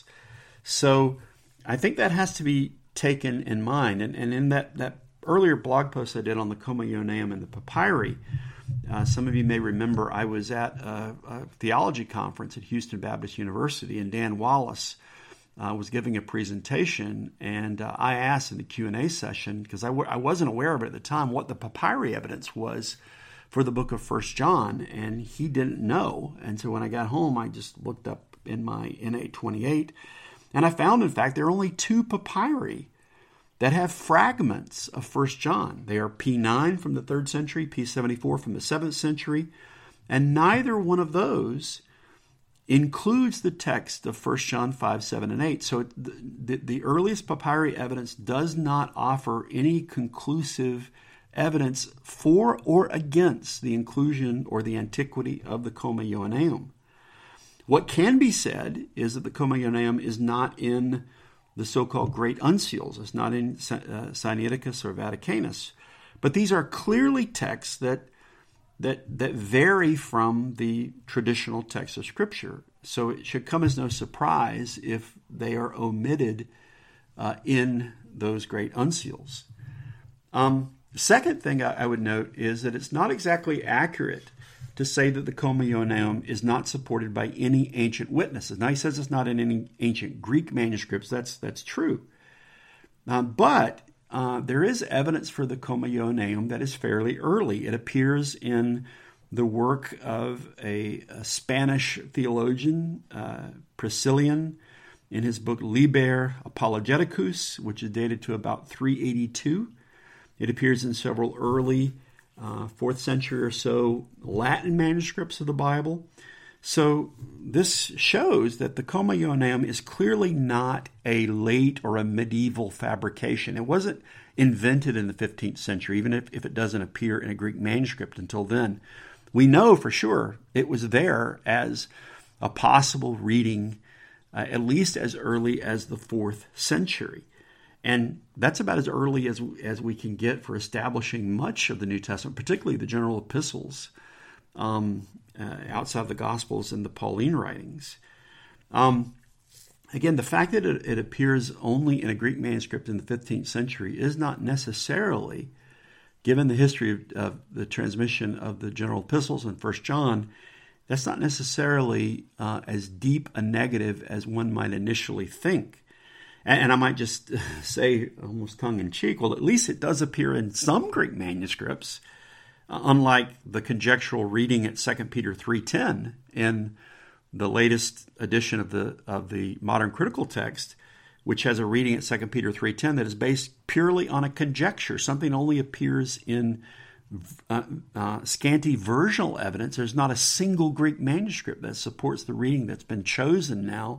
So I think that has to be taken in mind. And, and in that, that earlier blog post I did on the Comma Ioanneum and the papyri, uh, some of you may remember I was at a, a theology conference at Houston Baptist University, and Dan Wallace uh, was giving a presentation, and uh, I asked in the Q and A session, because I, w- I wasn't aware of it at the time, what the papyri evidence was for the book of First John, and he didn't know. And so when I got home, I just looked up in my N A twenty-eight, and I found, in fact, there are only two papyri that have fragments of First John. They are P nine from the third century, P seventy-four from the seventh century, and neither one of those includes the text of First John five, seven, and eight. So the, the, the earliest papyri evidence does not offer any conclusive evidence for or against the inclusion or the antiquity of the Comma Ioanneum. What can be said is that the Comma Ioanneum is not in the so-called Great Uncials. It's not in uh, Sinaiticus or Vaticanus. But these are clearly texts that, that, that vary from the traditional text of Scripture. So it should come as no surprise if they are omitted uh, in those Great Uncials. Um, The second thing I would note is that it's not exactly accurate to say that the Comma Ioanneum is not supported by any ancient witnesses. Now, he says it's not in any ancient Greek manuscripts. That's that's true. Uh, but uh, there is evidence for the Comma Ioanneum that is fairly early. It appears in the work of a, a Spanish theologian, uh, Priscillian, in his book Liber Apologeticus, which is dated to about three eighty-two. It appears in several early uh, fourth century or so Latin manuscripts of the Bible. So this shows that the Comma Ioanneum is clearly not a late or a medieval fabrication. It wasn't invented in the fifteenth century, even if, if it doesn't appear in a Greek manuscript until then. We know for sure it was there as a possible reading uh, at least as early as the fourth century. And that's about as early as as we can get for establishing much of the New Testament, particularly the general epistles, um, uh, outside of the Gospels and the Pauline writings. Um, again, the fact that it, it appears only in a Greek manuscript in the fifteenth century is not necessarily, given the history of, of the transmission of the general epistles in First John, that's not necessarily uh, as deep a negative as one might initially think. And, and I might just say, almost tongue-in-cheek, well, at least it does appear in some Greek manuscripts, uh, unlike the conjectural reading at Second Peter three ten in the latest edition of the of the Modern Critical Text, which has a reading at Second Peter three ten that is based purely on a conjecture. Something only appears in uh, uh, scanty versional evidence. There's not a single Greek manuscript that supports the reading that's been chosen now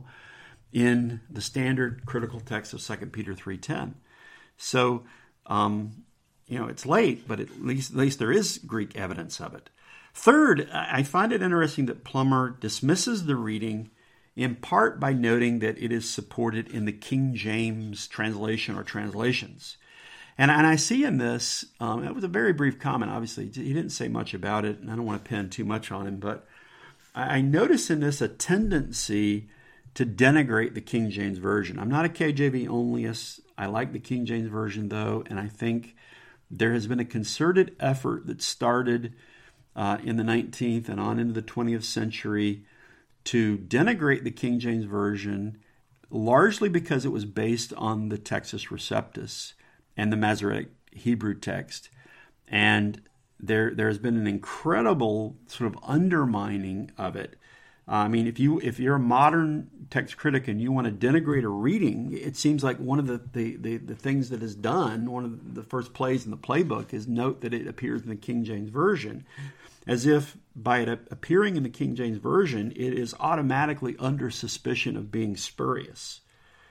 in the standard critical text of Second Peter three ten. So, um, you know, it's late, but at least, at least there is Greek evidence of it. Third, I find it interesting that Plummer dismisses the reading in part by noting that it is supported in the King James translation or translations. And, and I see in this, um, it was a very brief comment, obviously. He didn't say much about it, and I don't want to pin too much on him, but I, I notice in this a tendency to denigrate the King James Version. I'm not a K J V onlyist. I like the King James Version, though, and I think there has been a concerted effort that started uh, in the nineteenth and on into the twentieth century to denigrate the King James Version, largely because it was based on the Textus Receptus and the Masoretic Hebrew text. And there, there has been an incredible sort of undermining of it. Uh, I mean, if you if you're a modern text critic and you want to denigrate a reading, it seems like one of the, the, the, the things that is done, one of the first plays in the playbook is note that it appears in the King James Version, as if by it appearing in the King James Version, it is automatically under suspicion of being spurious.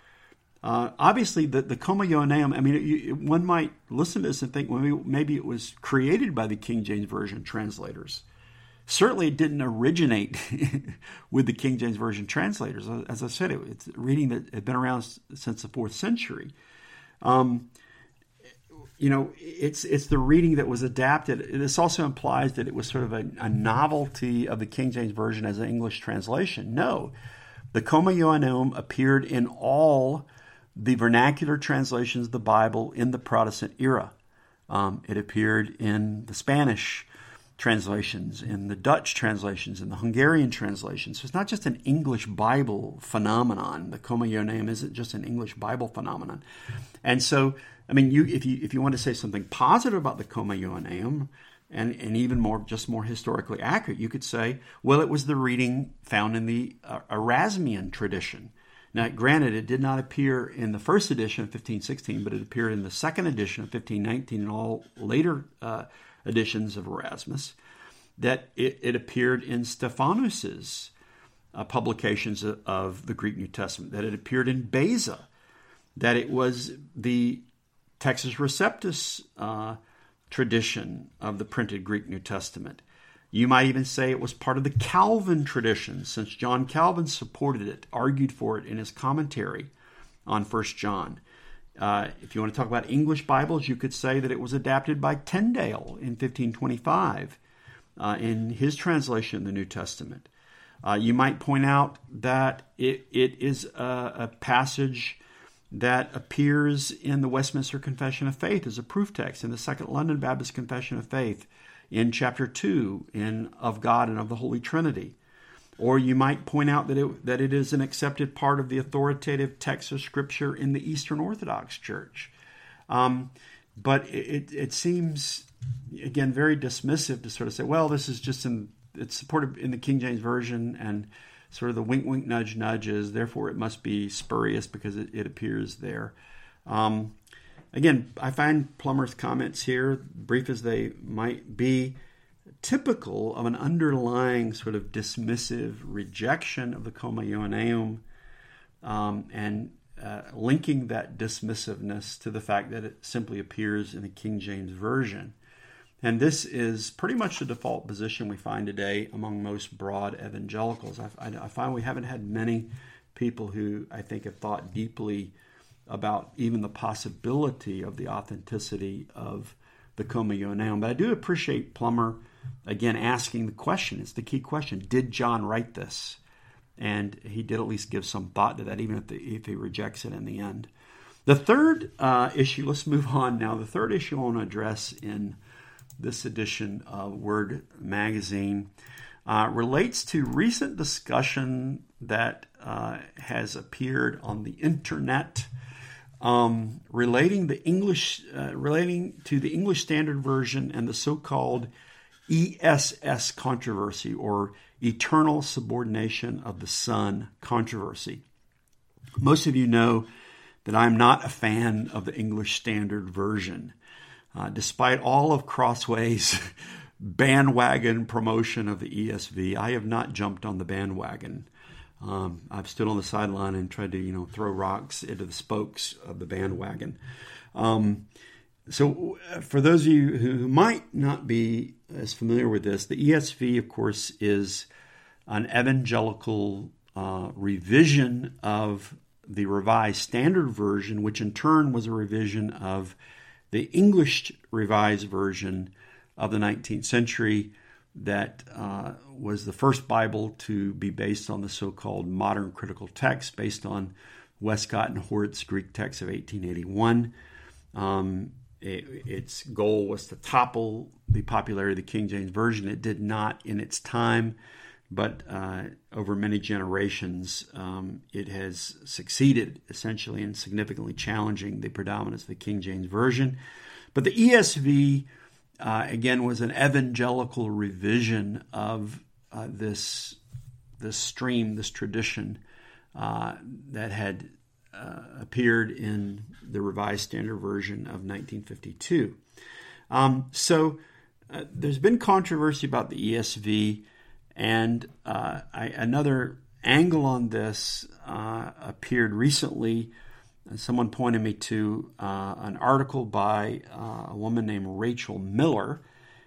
Uh, obviously, the, the Comma Ioannaeum, I mean, it, you, one might listen to this and think, well, maybe, maybe it was created by the King James Version translators. Certainly, it didn't originate with the King James Version translators. As I said, it, it's a reading that had been around since the fourth century. Um, you know, it's it's the reading that was adapted. This also implies that it was sort of a, a novelty of the King James Version as an English translation. No, the Comma Ioannaeum appeared in all the vernacular translations of the Bible in the Protestant era. Um, it appeared in the Spanish translations, in the Dutch translations, in the Hungarian translations. So it's not just an English Bible phenomenon. The Comma Ioannaeum isn't just an English Bible phenomenon. And so, I mean, you if you if you want to say something positive about the Comma Ioannaeum, and, and even more, just more historically accurate, you could say, well, it was the reading found in the uh, Erasmian tradition. Now, granted, it did not appear in the first edition of fifteen sixteen, but it appeared in the second edition of fifteen nineteen and all later uh, editions of Erasmus, that it, it appeared in Stephanus's uh, publications of, of the Greek New Testament, that it appeared in Beza, that it was the Textus Receptus uh, tradition of the printed Greek New Testament. You might even say it was part of the Calvin tradition, since John Calvin supported it, argued for it in his commentary on First John. Uh, if you want to talk about English Bibles, you could say that it was adapted by Tyndale in fifteen twenty-five uh, in his translation of the New Testament. Uh, you might point out that it, it is a, a passage that appears in the Westminster Confession of Faith as a proof text, in the Second London Baptist Confession of Faith, in chapter two, in Of God and of the Holy Trinity. Or you might point out that it, that it is an accepted part of the authoritative text of Scripture in the Eastern Orthodox Church. Um, but it, it seems, again, very dismissive to sort of say, well, this is just in, it's supported in the King James Version, and sort of the wink, wink, nudge, nudges, therefore it must be spurious because it, it appears there. Um, again, I find Plummer's comments here, brief as they might be, typical of an underlying sort of dismissive rejection of the Comma Ioannaeum, um, and uh, linking that dismissiveness to the fact that it simply appears in the King James Version. And this is pretty much the default position we find today among most broad evangelicals. I, I, I find we haven't had many people who I think have thought deeply about even the possibility of the authenticity of the Comma Ioannaeum. But I do appreciate Plummer, again, asking the question. It's the key question. Did John write this? And he did at least give some thought to that, even if, the, if he rejects it in the end. The third uh, issue, let's move on now. The third issue I want to address in this edition of Word Magazine uh, relates to recent discussion that uh, has appeared on the internet um, relating the English, uh, relating to the English Standard Version and the so-called E S S controversy, or Eternal Subordination of the Son controversy. Most of you know that I'm not a fan of the English Standard Version. Uh, despite all of Crossway's bandwagon promotion of the E S V, I have not jumped on the bandwagon. Um, I've stood on the sideline and tried to, you know, throw rocks into the spokes of the bandwagon. Um, so for those of you who might not be as familiar with this, the E S V, of course, is an evangelical uh, revision of the Revised Standard Version, which in turn was a revision of the English Revised Version of the nineteenth century that uh, was the first Bible to be based on the so-called modern critical text, based on Westcott and Hort's Greek text of eighteen eighty-one. Um, it, its goal was to topple the popularity of the King James Version. It did not in its time, but uh, over many generations, um, it has succeeded essentially in significantly challenging the predominance of the King James Version. But the E S V, uh, again, was an evangelical revision of uh, this, this stream, this tradition uh, that had uh, appeared in the Revised Standard Version of nineteen fifty-two. Um, so uh, there's been controversy about the E S V. And uh, I, another angle on this uh, appeared recently. Someone pointed me to uh, an article by uh, a woman named Rachel Miller.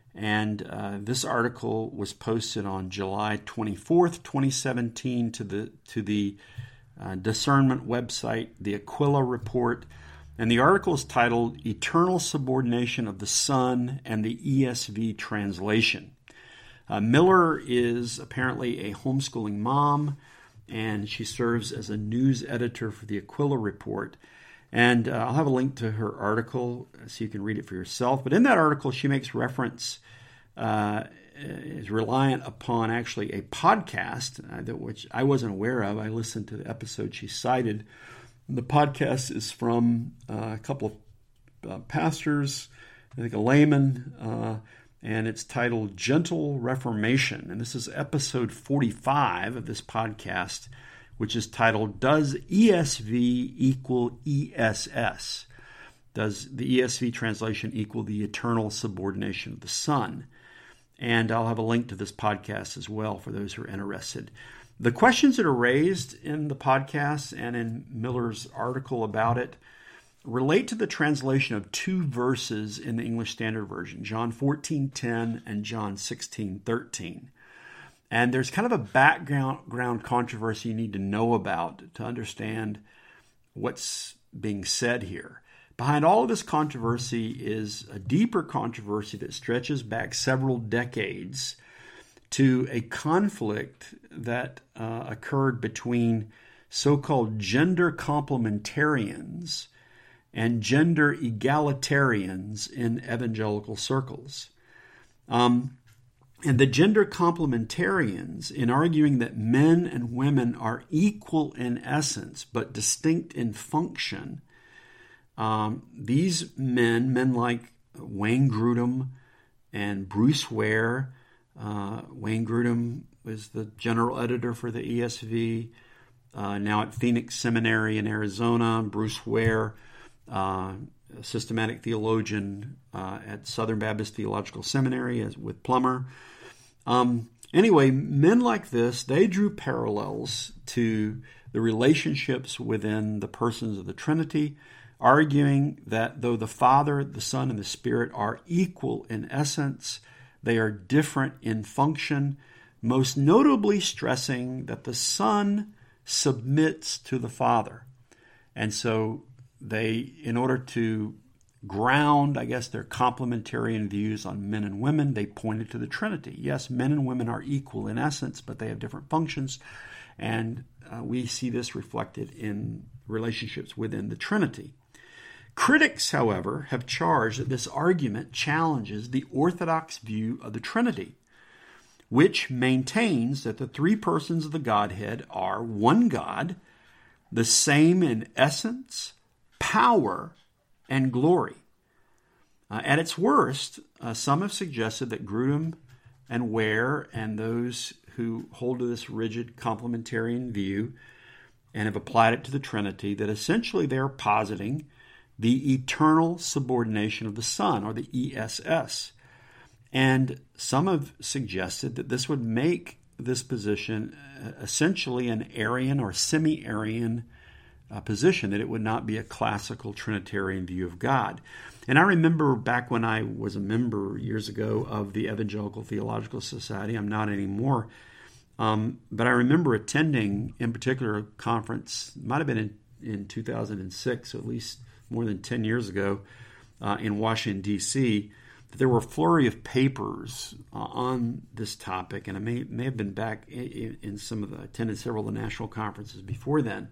And uh, this article was posted on July twenty-fourth, twenty seventeen to the, to the uh, discernment website, the Aquila Report. And the article is titled Eternal Subordination of the Son and the E S V Translation. Uh, Miller is apparently a homeschooling mom, and she serves as a news editor for the Aquila Report. And uh, I'll have a link to her article so you can read it for yourself. But in that article, she makes reference, uh, is reliant upon actually a podcast, uh, that which I wasn't aware of. I listened to the episode she cited. The podcast is from uh, a couple of uh, pastors, I think a layman, uh, and it's titled Gentle Reformation. And this is episode forty-five of this podcast, which is titled, Does E S V equal E S S? Does the E S V translation equal the eternal subordination of the Son? And I'll have a link to this podcast as well for those who are interested. The questions that are raised in the podcast and in Miller's article about it relate to the translation of two verses in the English Standard Version, John fourteen ten and John sixteen thirteen. And there's kind of a background controversy you need to know about to understand what's being said here. Behind all of this controversy is a deeper controversy that stretches back several decades to a conflict that uh, occurred between so-called gender complementarians and gender egalitarians in evangelical circles. Um, and the gender complementarians, in arguing that men and women are equal in essence but distinct in function, um, these men, men like Wayne Grudem and Bruce Ware, uh, Wayne Grudem was the general editor for the E S V, uh, now at Phoenix Seminary in Arizona. Bruce Ware, Uh, a systematic theologian uh, at Southern Baptist Theological Seminary as with Plummer. Um, anyway, men like this, they drew parallels to the relationships within the persons of the Trinity, arguing that though the Father, the Son, and the Spirit are equal in essence, they are different in function, most notably stressing that the Son submits to the Father. And so they, in order to ground, I guess, their complementarian views on men and women, they pointed to the Trinity. Yes, men and women are equal in essence, but they have different functions. And uh, we see this reflected in relationships within the Trinity. Critics, however, have charged that this argument challenges the Orthodox view of the Trinity, which maintains that the three persons of the Godhead are one God, the same in essence, power, and glory. Uh, at its worst, uh, some have suggested that Grudem and Ware and those who hold to this rigid complementarian view and have applied it to the Trinity, that essentially they're positing the eternal subordination of the Son, or the E S S. And some have suggested that this would make this position essentially an Arian or semi-Arian uh, position, that it would not be a classical Trinitarian view of God. And I remember back when I was a member years ago of the Evangelical Theological Society, I'm not anymore, um, but I remember attending, in particular, a conference, might have been in, in two thousand six, so at least more than ten years ago, uh, in Washington, D C, that there were a flurry of papers uh, on this topic, and I may, may have been back in, in some of the, attended several of the national conferences before then.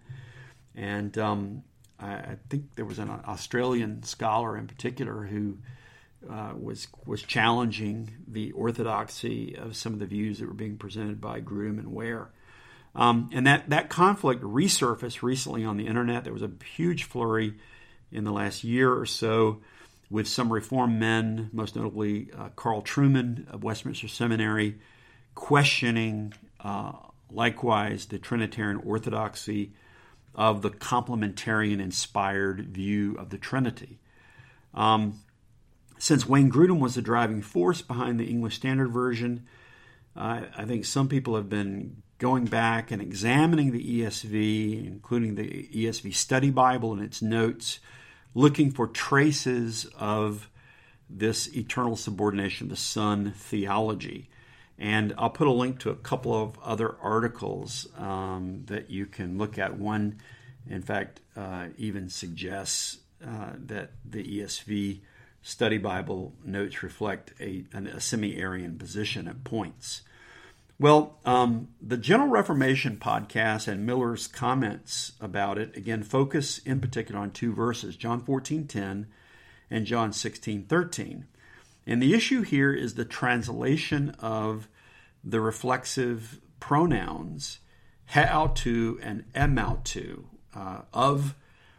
And um, I, I think there was an Australian scholar in particular who uh, was was challenging the orthodoxy of some of the views that were being presented by Grudem and Ware. Um, and that, that conflict resurfaced recently on the internet. There was a huge flurry in the last year or so with some Reformed men, most notably uh, Carl Trueman of Westminster Seminary, questioning uh, likewise the Trinitarian orthodoxy of the complementarian-inspired view of the Trinity. Um, since Wayne Grudem was the driving force behind the English Standard Version, uh, I think some people have been going back and examining the E S V, including the E S V Study Bible and its notes, looking for traces of this eternal subordination of the Son theology. And I'll put a link to a couple of other articles um, that you can look at. One, in fact, uh, even suggests uh, that the E S V Study Bible notes reflect a, a semi-Arian position at points. Well, um, the General Reformation podcast and Miller's comments about it, again, focus in particular on two verses, John fourteen ten and John sixteen thirteen. And the issue here is the translation of the reflexive pronouns heautu and emautu, uh, of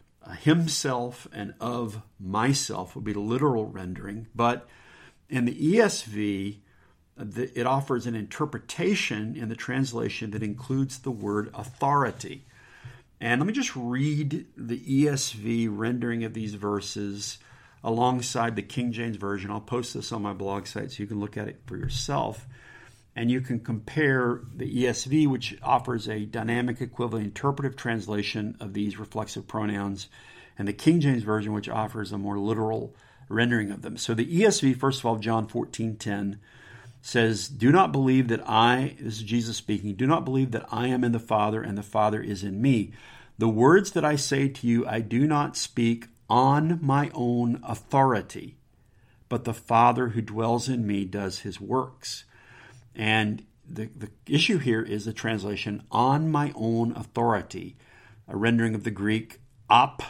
himself and of myself would be the literal rendering. But in the E S V, the, it offers an interpretation in the translation that includes the word authority. And let me just read the E S V rendering of these verses alongside the King James Version. I'll post this on my blog site so you can look at it for yourself. And you can compare the E S V, which offers a dynamic equivalent interpretive translation of these reflexive pronouns, and the King James Version, which offers a more literal rendering of them. So the E S V, first of all, John fourteen ten, says, "Do not believe that I," this is Jesus speaking, "do not believe that I am in the Father and the Father is in me. The words that I say to you, I do not speak on my own authority, but the Father who dwells in me does his works." And the, the issue here is the translation, "on my own authority," a rendering of the Greek op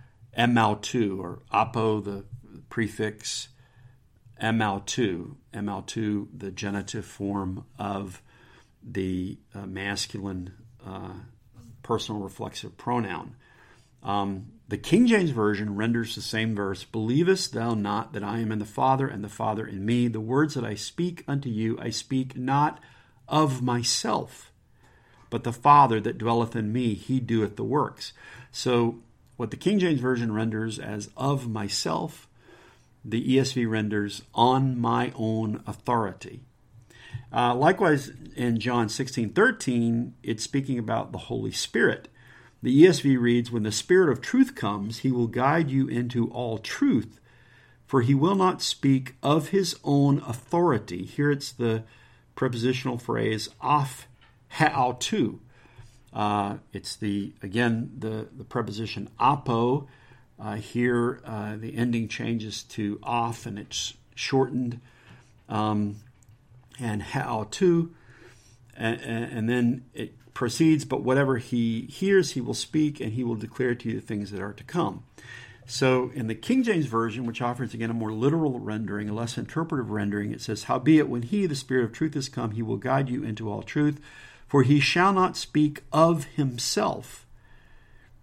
emautu, or apo, the prefix emautu, emautu, the genitive form of the uh, masculine uh, personal reflexive pronoun. Um, the King James Version renders the same verse, "Believest thou not that I am in the Father, and the Father in me? The words that I speak unto you, I speak not of myself, but the Father that dwelleth in me, he doeth the works." So what the King James Version renders as "of myself," the E S V renders "on my own authority." Uh, likewise, in John sixteen thirteen, it's speaking about the Holy Spirit. The E S V reads, "When the Spirit of truth comes, he will guide you into all truth, for he will not speak of his own authority." Here it's the prepositional phrase, "af heautu." Uh, it's the, again, the, the preposition apo. Uh, here uh, the ending changes to "af" and it's shortened. Um, and heautu. And, and then it proceeds, "But whatever he hears, he will speak, and he will declare to you the things that are to come." So in the King James Version, which offers again a more literal rendering, a less interpretive rendering, it says, "Howbeit, when he, the Spirit of truth, is come, he will guide you into all truth, for he shall not speak of himself,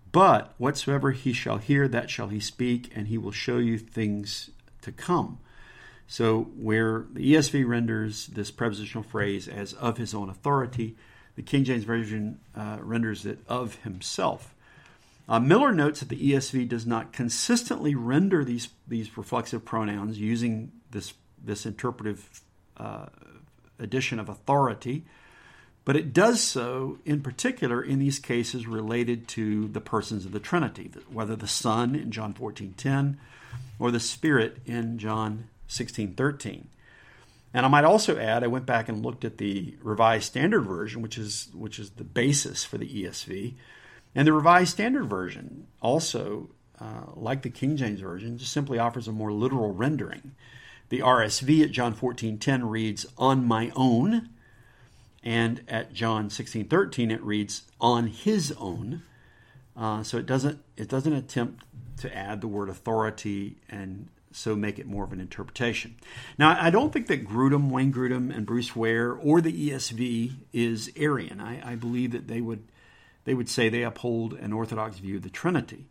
But whatsoever he shall hear, that shall he speak, and he will show you things to come. So where the E S V renders this prepositional phrase as of his own authority, the King James Version uh, renders it of himself. Uh, Miller notes that the E S V does not consistently render these these reflexive pronouns using this this interpretive uh, addition of authority, but it does so in particular in these cases related to the persons of the Trinity, whether the Son in John fourteen ten or the Spirit in John sixteen thirteen. And I might also add, I went back and looked at the Revised Standard Version, which is which is the basis for the E S V. And the Revised Standard Version also, uh, like the King James Version, just simply offers a more literal rendering. The R S V at John fourteen ten reads, on my own, and at John sixteen thirteen it reads, on his own. Uh, so it doesn't it doesn't attempt to add the word authority and so make it more of an interpretation. Now, I don't think that Grudem, Wayne Grudem, and Bruce Ware, or the E S V is Arian. I, I believe that they would they would say they uphold an Orthodox view of the Trinity.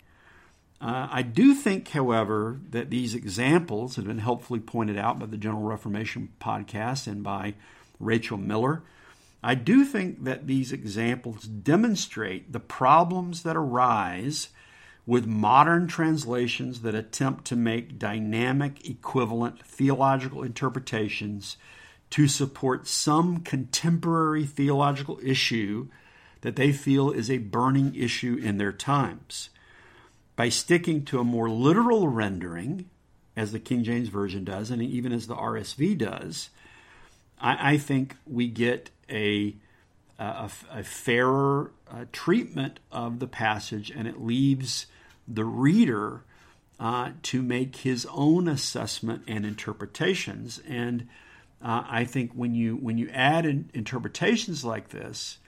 Uh, I do think, however, that these examples have been helpfully pointed out by the General Reformation podcast and by Rachel Miller. I do think that these examples demonstrate the problems that arise with modern translations that attempt to make dynamic, equivalent theological interpretations to support some contemporary theological issue that they feel is a burning issue in their times. By sticking to a more literal rendering, as the King James Version does, and even as the R S V does, I, I think we get a, a, a fairer uh, treatment of the passage, and it leaves the reader uh, to make his own assessment and interpretations. And uh, I think when you when you add in interpretations like this,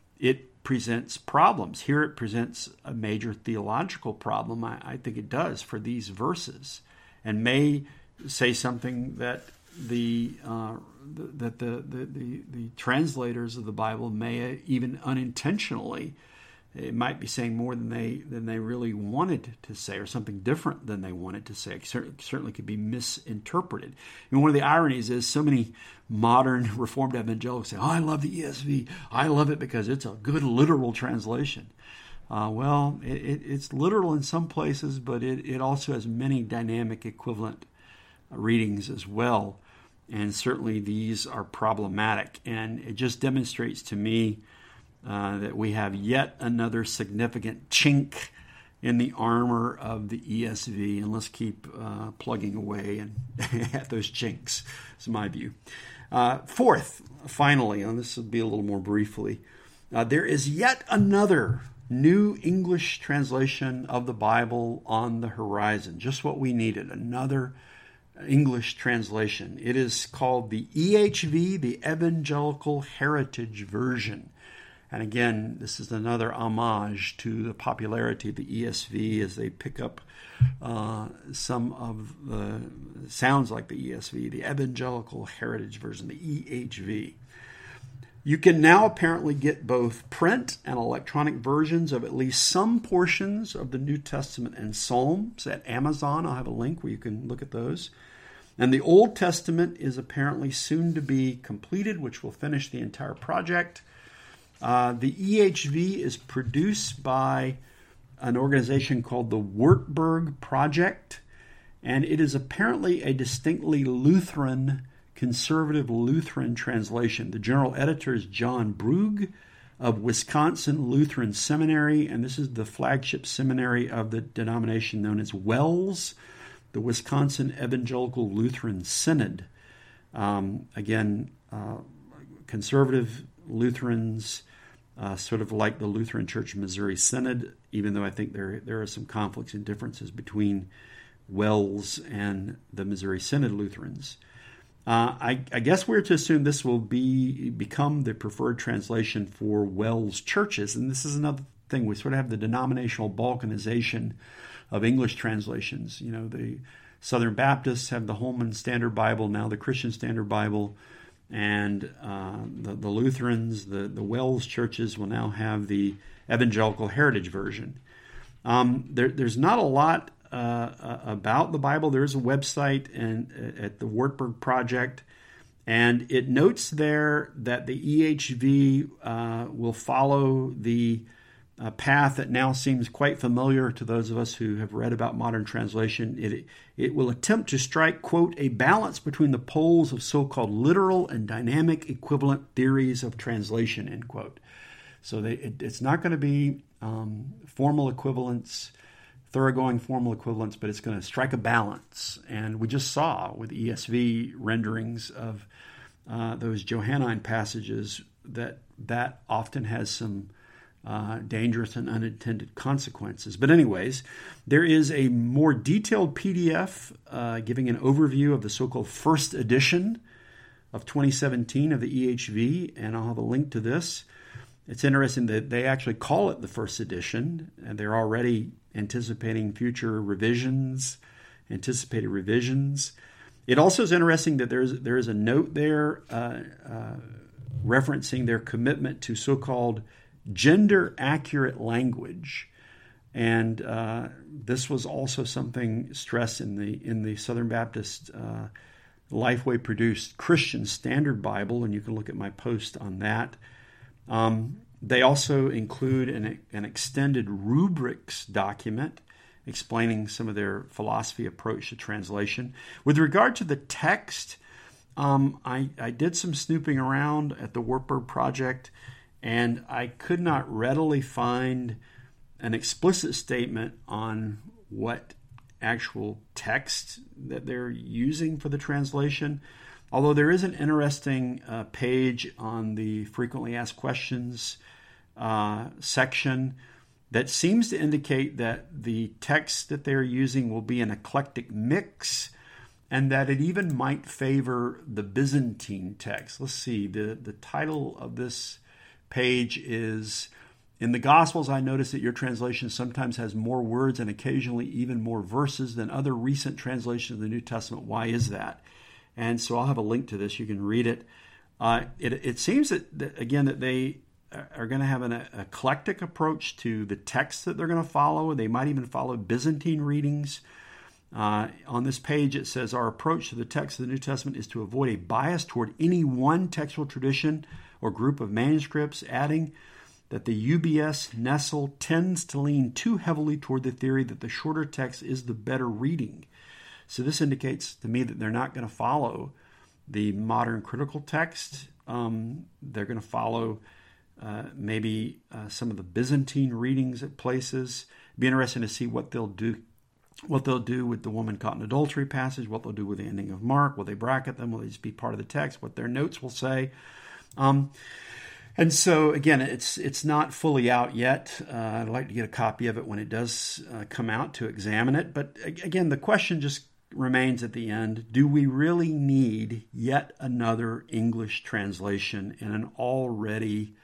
it presents problems. Here it presents a major theological problem. I, I think it does for these verses, and may say something that the uh, that the the, the the translators of the Bible may even unintentionally, it might be saying more than they than they really wanted to say, or something different than they wanted to say. It certainly could be misinterpreted. And one of the ironies is so many modern Reformed evangelicals say, oh, I love the E S V. I love it because it's a good literal translation. Uh, well, it, it, it's literal in some places, but it, it also has many dynamic equivalent readings as well. And certainly these are problematic. And it just demonstrates to me Uh, that we have yet another significant chink in the armor of the E S V, and let's keep uh, plugging away and at those chinks, is my view. Uh, fourth, finally, and this will be a little more briefly, uh, there is yet another new English translation of the Bible on the horizon, just what we needed, another English translation. It is called the E H V, the Evangelical Heritage Version. And again, this is another homage to the popularity of the E S V as they pick up uh, some of the, sounds like the E S V, the Evangelical Heritage Version, the E H V. You can now apparently get both print and electronic versions of at least some portions of the New Testament and Psalms at Amazon. I'll have a link where you can look at those. And the Old Testament is apparently soon to be completed, which will finish the entire project. Uh, the E H V is produced by an organization called the Wartburg Project, and it is apparently a distinctly Lutheran, conservative Lutheran translation. The general editor is John Brugge of Wisconsin Lutheran Seminary, and this is the flagship seminary of the denomination known as WELS, the Wisconsin Evangelical Lutheran Synod. Um, again, uh, conservative Lutherans, uh, sort of like the Lutheran Church Missouri Synod, even though I think there there are some conflicts and differences between WELS and the Missouri Synod Lutherans. Uh, I, I guess we're to assume this will be become the preferred translation for WELS churches, and this is another thing. We sort of have the denominational balkanization of English translations. You know, the Southern Baptists have the Holman Standard Bible, now the Christian Standard Bible. And uh, the, the Lutherans, the, the WELS churches will now have the Evangelical Heritage Version. Um, there, there's not a lot uh, about the Bible. There is a website and, uh, at the Wartburg Project, and it notes there that the E H V uh, will follow the uh, path that now seems quite familiar to those of us who have read about modern translation. It, it will attempt to strike, quote, a balance between the poles of so-called literal and dynamic equivalent theories of translation, end quote. So they, it, it's not going to be um, formal equivalence, thoroughgoing formal equivalence, but it's going to strike a balance. And we just saw with E S V renderings of uh, those Johannine passages that that often has some uh, dangerous and unintended consequences. But anyways, there is a more detailed P D F uh, giving an overview of the so-called first edition of twenty seventeen of the E H V, and I'll have a link to this. It's interesting that they actually call it the first edition, and they're already anticipating future revisions, anticipated revisions. It also is interesting that there's there is a note there uh, uh, referencing their commitment to so-called gender-accurate language, and uh, this was also something stressed in the in the Southern Baptist uh, Lifeway produced Christian Standard Bible, and you can look at my post on that. Um, they also include an, an extended rubrics document explaining some of their philosophy approach to translation. With regard to the text, um, I, I did some snooping around at the Wartburg Project, and I could not readily find an explicit statement on what actual text that they're using for the translation. Although there is an interesting uh, page on the frequently asked questions uh, section that seems to indicate that the text that they're using will be an eclectic mix, and that it even might favor the Byzantine text. Let's see, the, the title of this page is, "In the Gospels, I notice that your translation sometimes has more words and occasionally even more verses than other recent translations of the New Testament. Why is that?" And so I'll have a link to this. You can read it. Uh, it, it seems that, that, again, that they are going to have an eclectic approach to the text that they're going to follow. They might even follow Byzantine readings. Uh, on this page, it says, "Our approach to the text of the New Testament is to avoid a bias toward any one textual tradition or group of manuscripts," adding that the U B S Nestle tends to lean too heavily toward the theory that the shorter text is the better reading. So this indicates to me that they're not going to follow the modern critical text. Um, they're going to follow uh, maybe uh, some of the Byzantine readings at places. It'd be interesting to see what they'll do, what they'll do with the woman caught in adultery passage, what they'll do with the ending of Mark. Will they bracket them? Will they just be part of the text? What their notes will say. Um, and so again, it's it's not fully out yet. Uh, I'd like to get a copy of it when it does uh, come out to examine it. But again, the question just remains at the end: do we really need yet another English translation in an already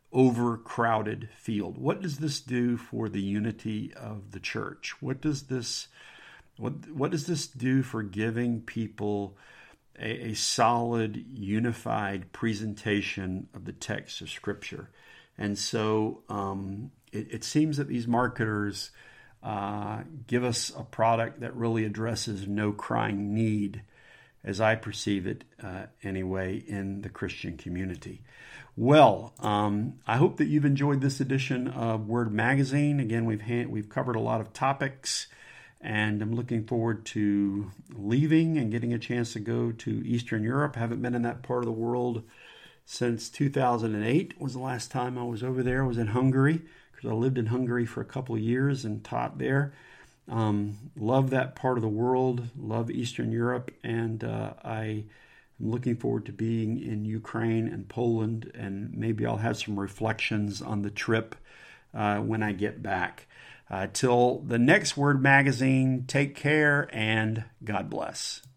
overcrowded field? What does this do for the unity of the church? What does this what what does this do for giving people a, a solid, unified presentation of the text of Scripture? And so um, it, it seems that these marketers Uh, give us a product that really addresses no crying need, as I perceive it uh, anyway, in the Christian community. Well, um, I hope that you've enjoyed this edition of Word Magazine. Again, we've ha- we've covered a lot of topics, and I'm looking forward to leaving and getting a chance to go to Eastern Europe. I haven't been in that part of the world since two thousand eight was the last time I was over there. I was in Hungary. I lived in Hungary for a couple of years and taught there. Um, love that part of the world, love Eastern Europe, and uh, I am looking forward to being in Ukraine and Poland, and maybe I'll have some reflections on the trip uh, when I get back. Uh, till the next Word Magazine, take care and God bless.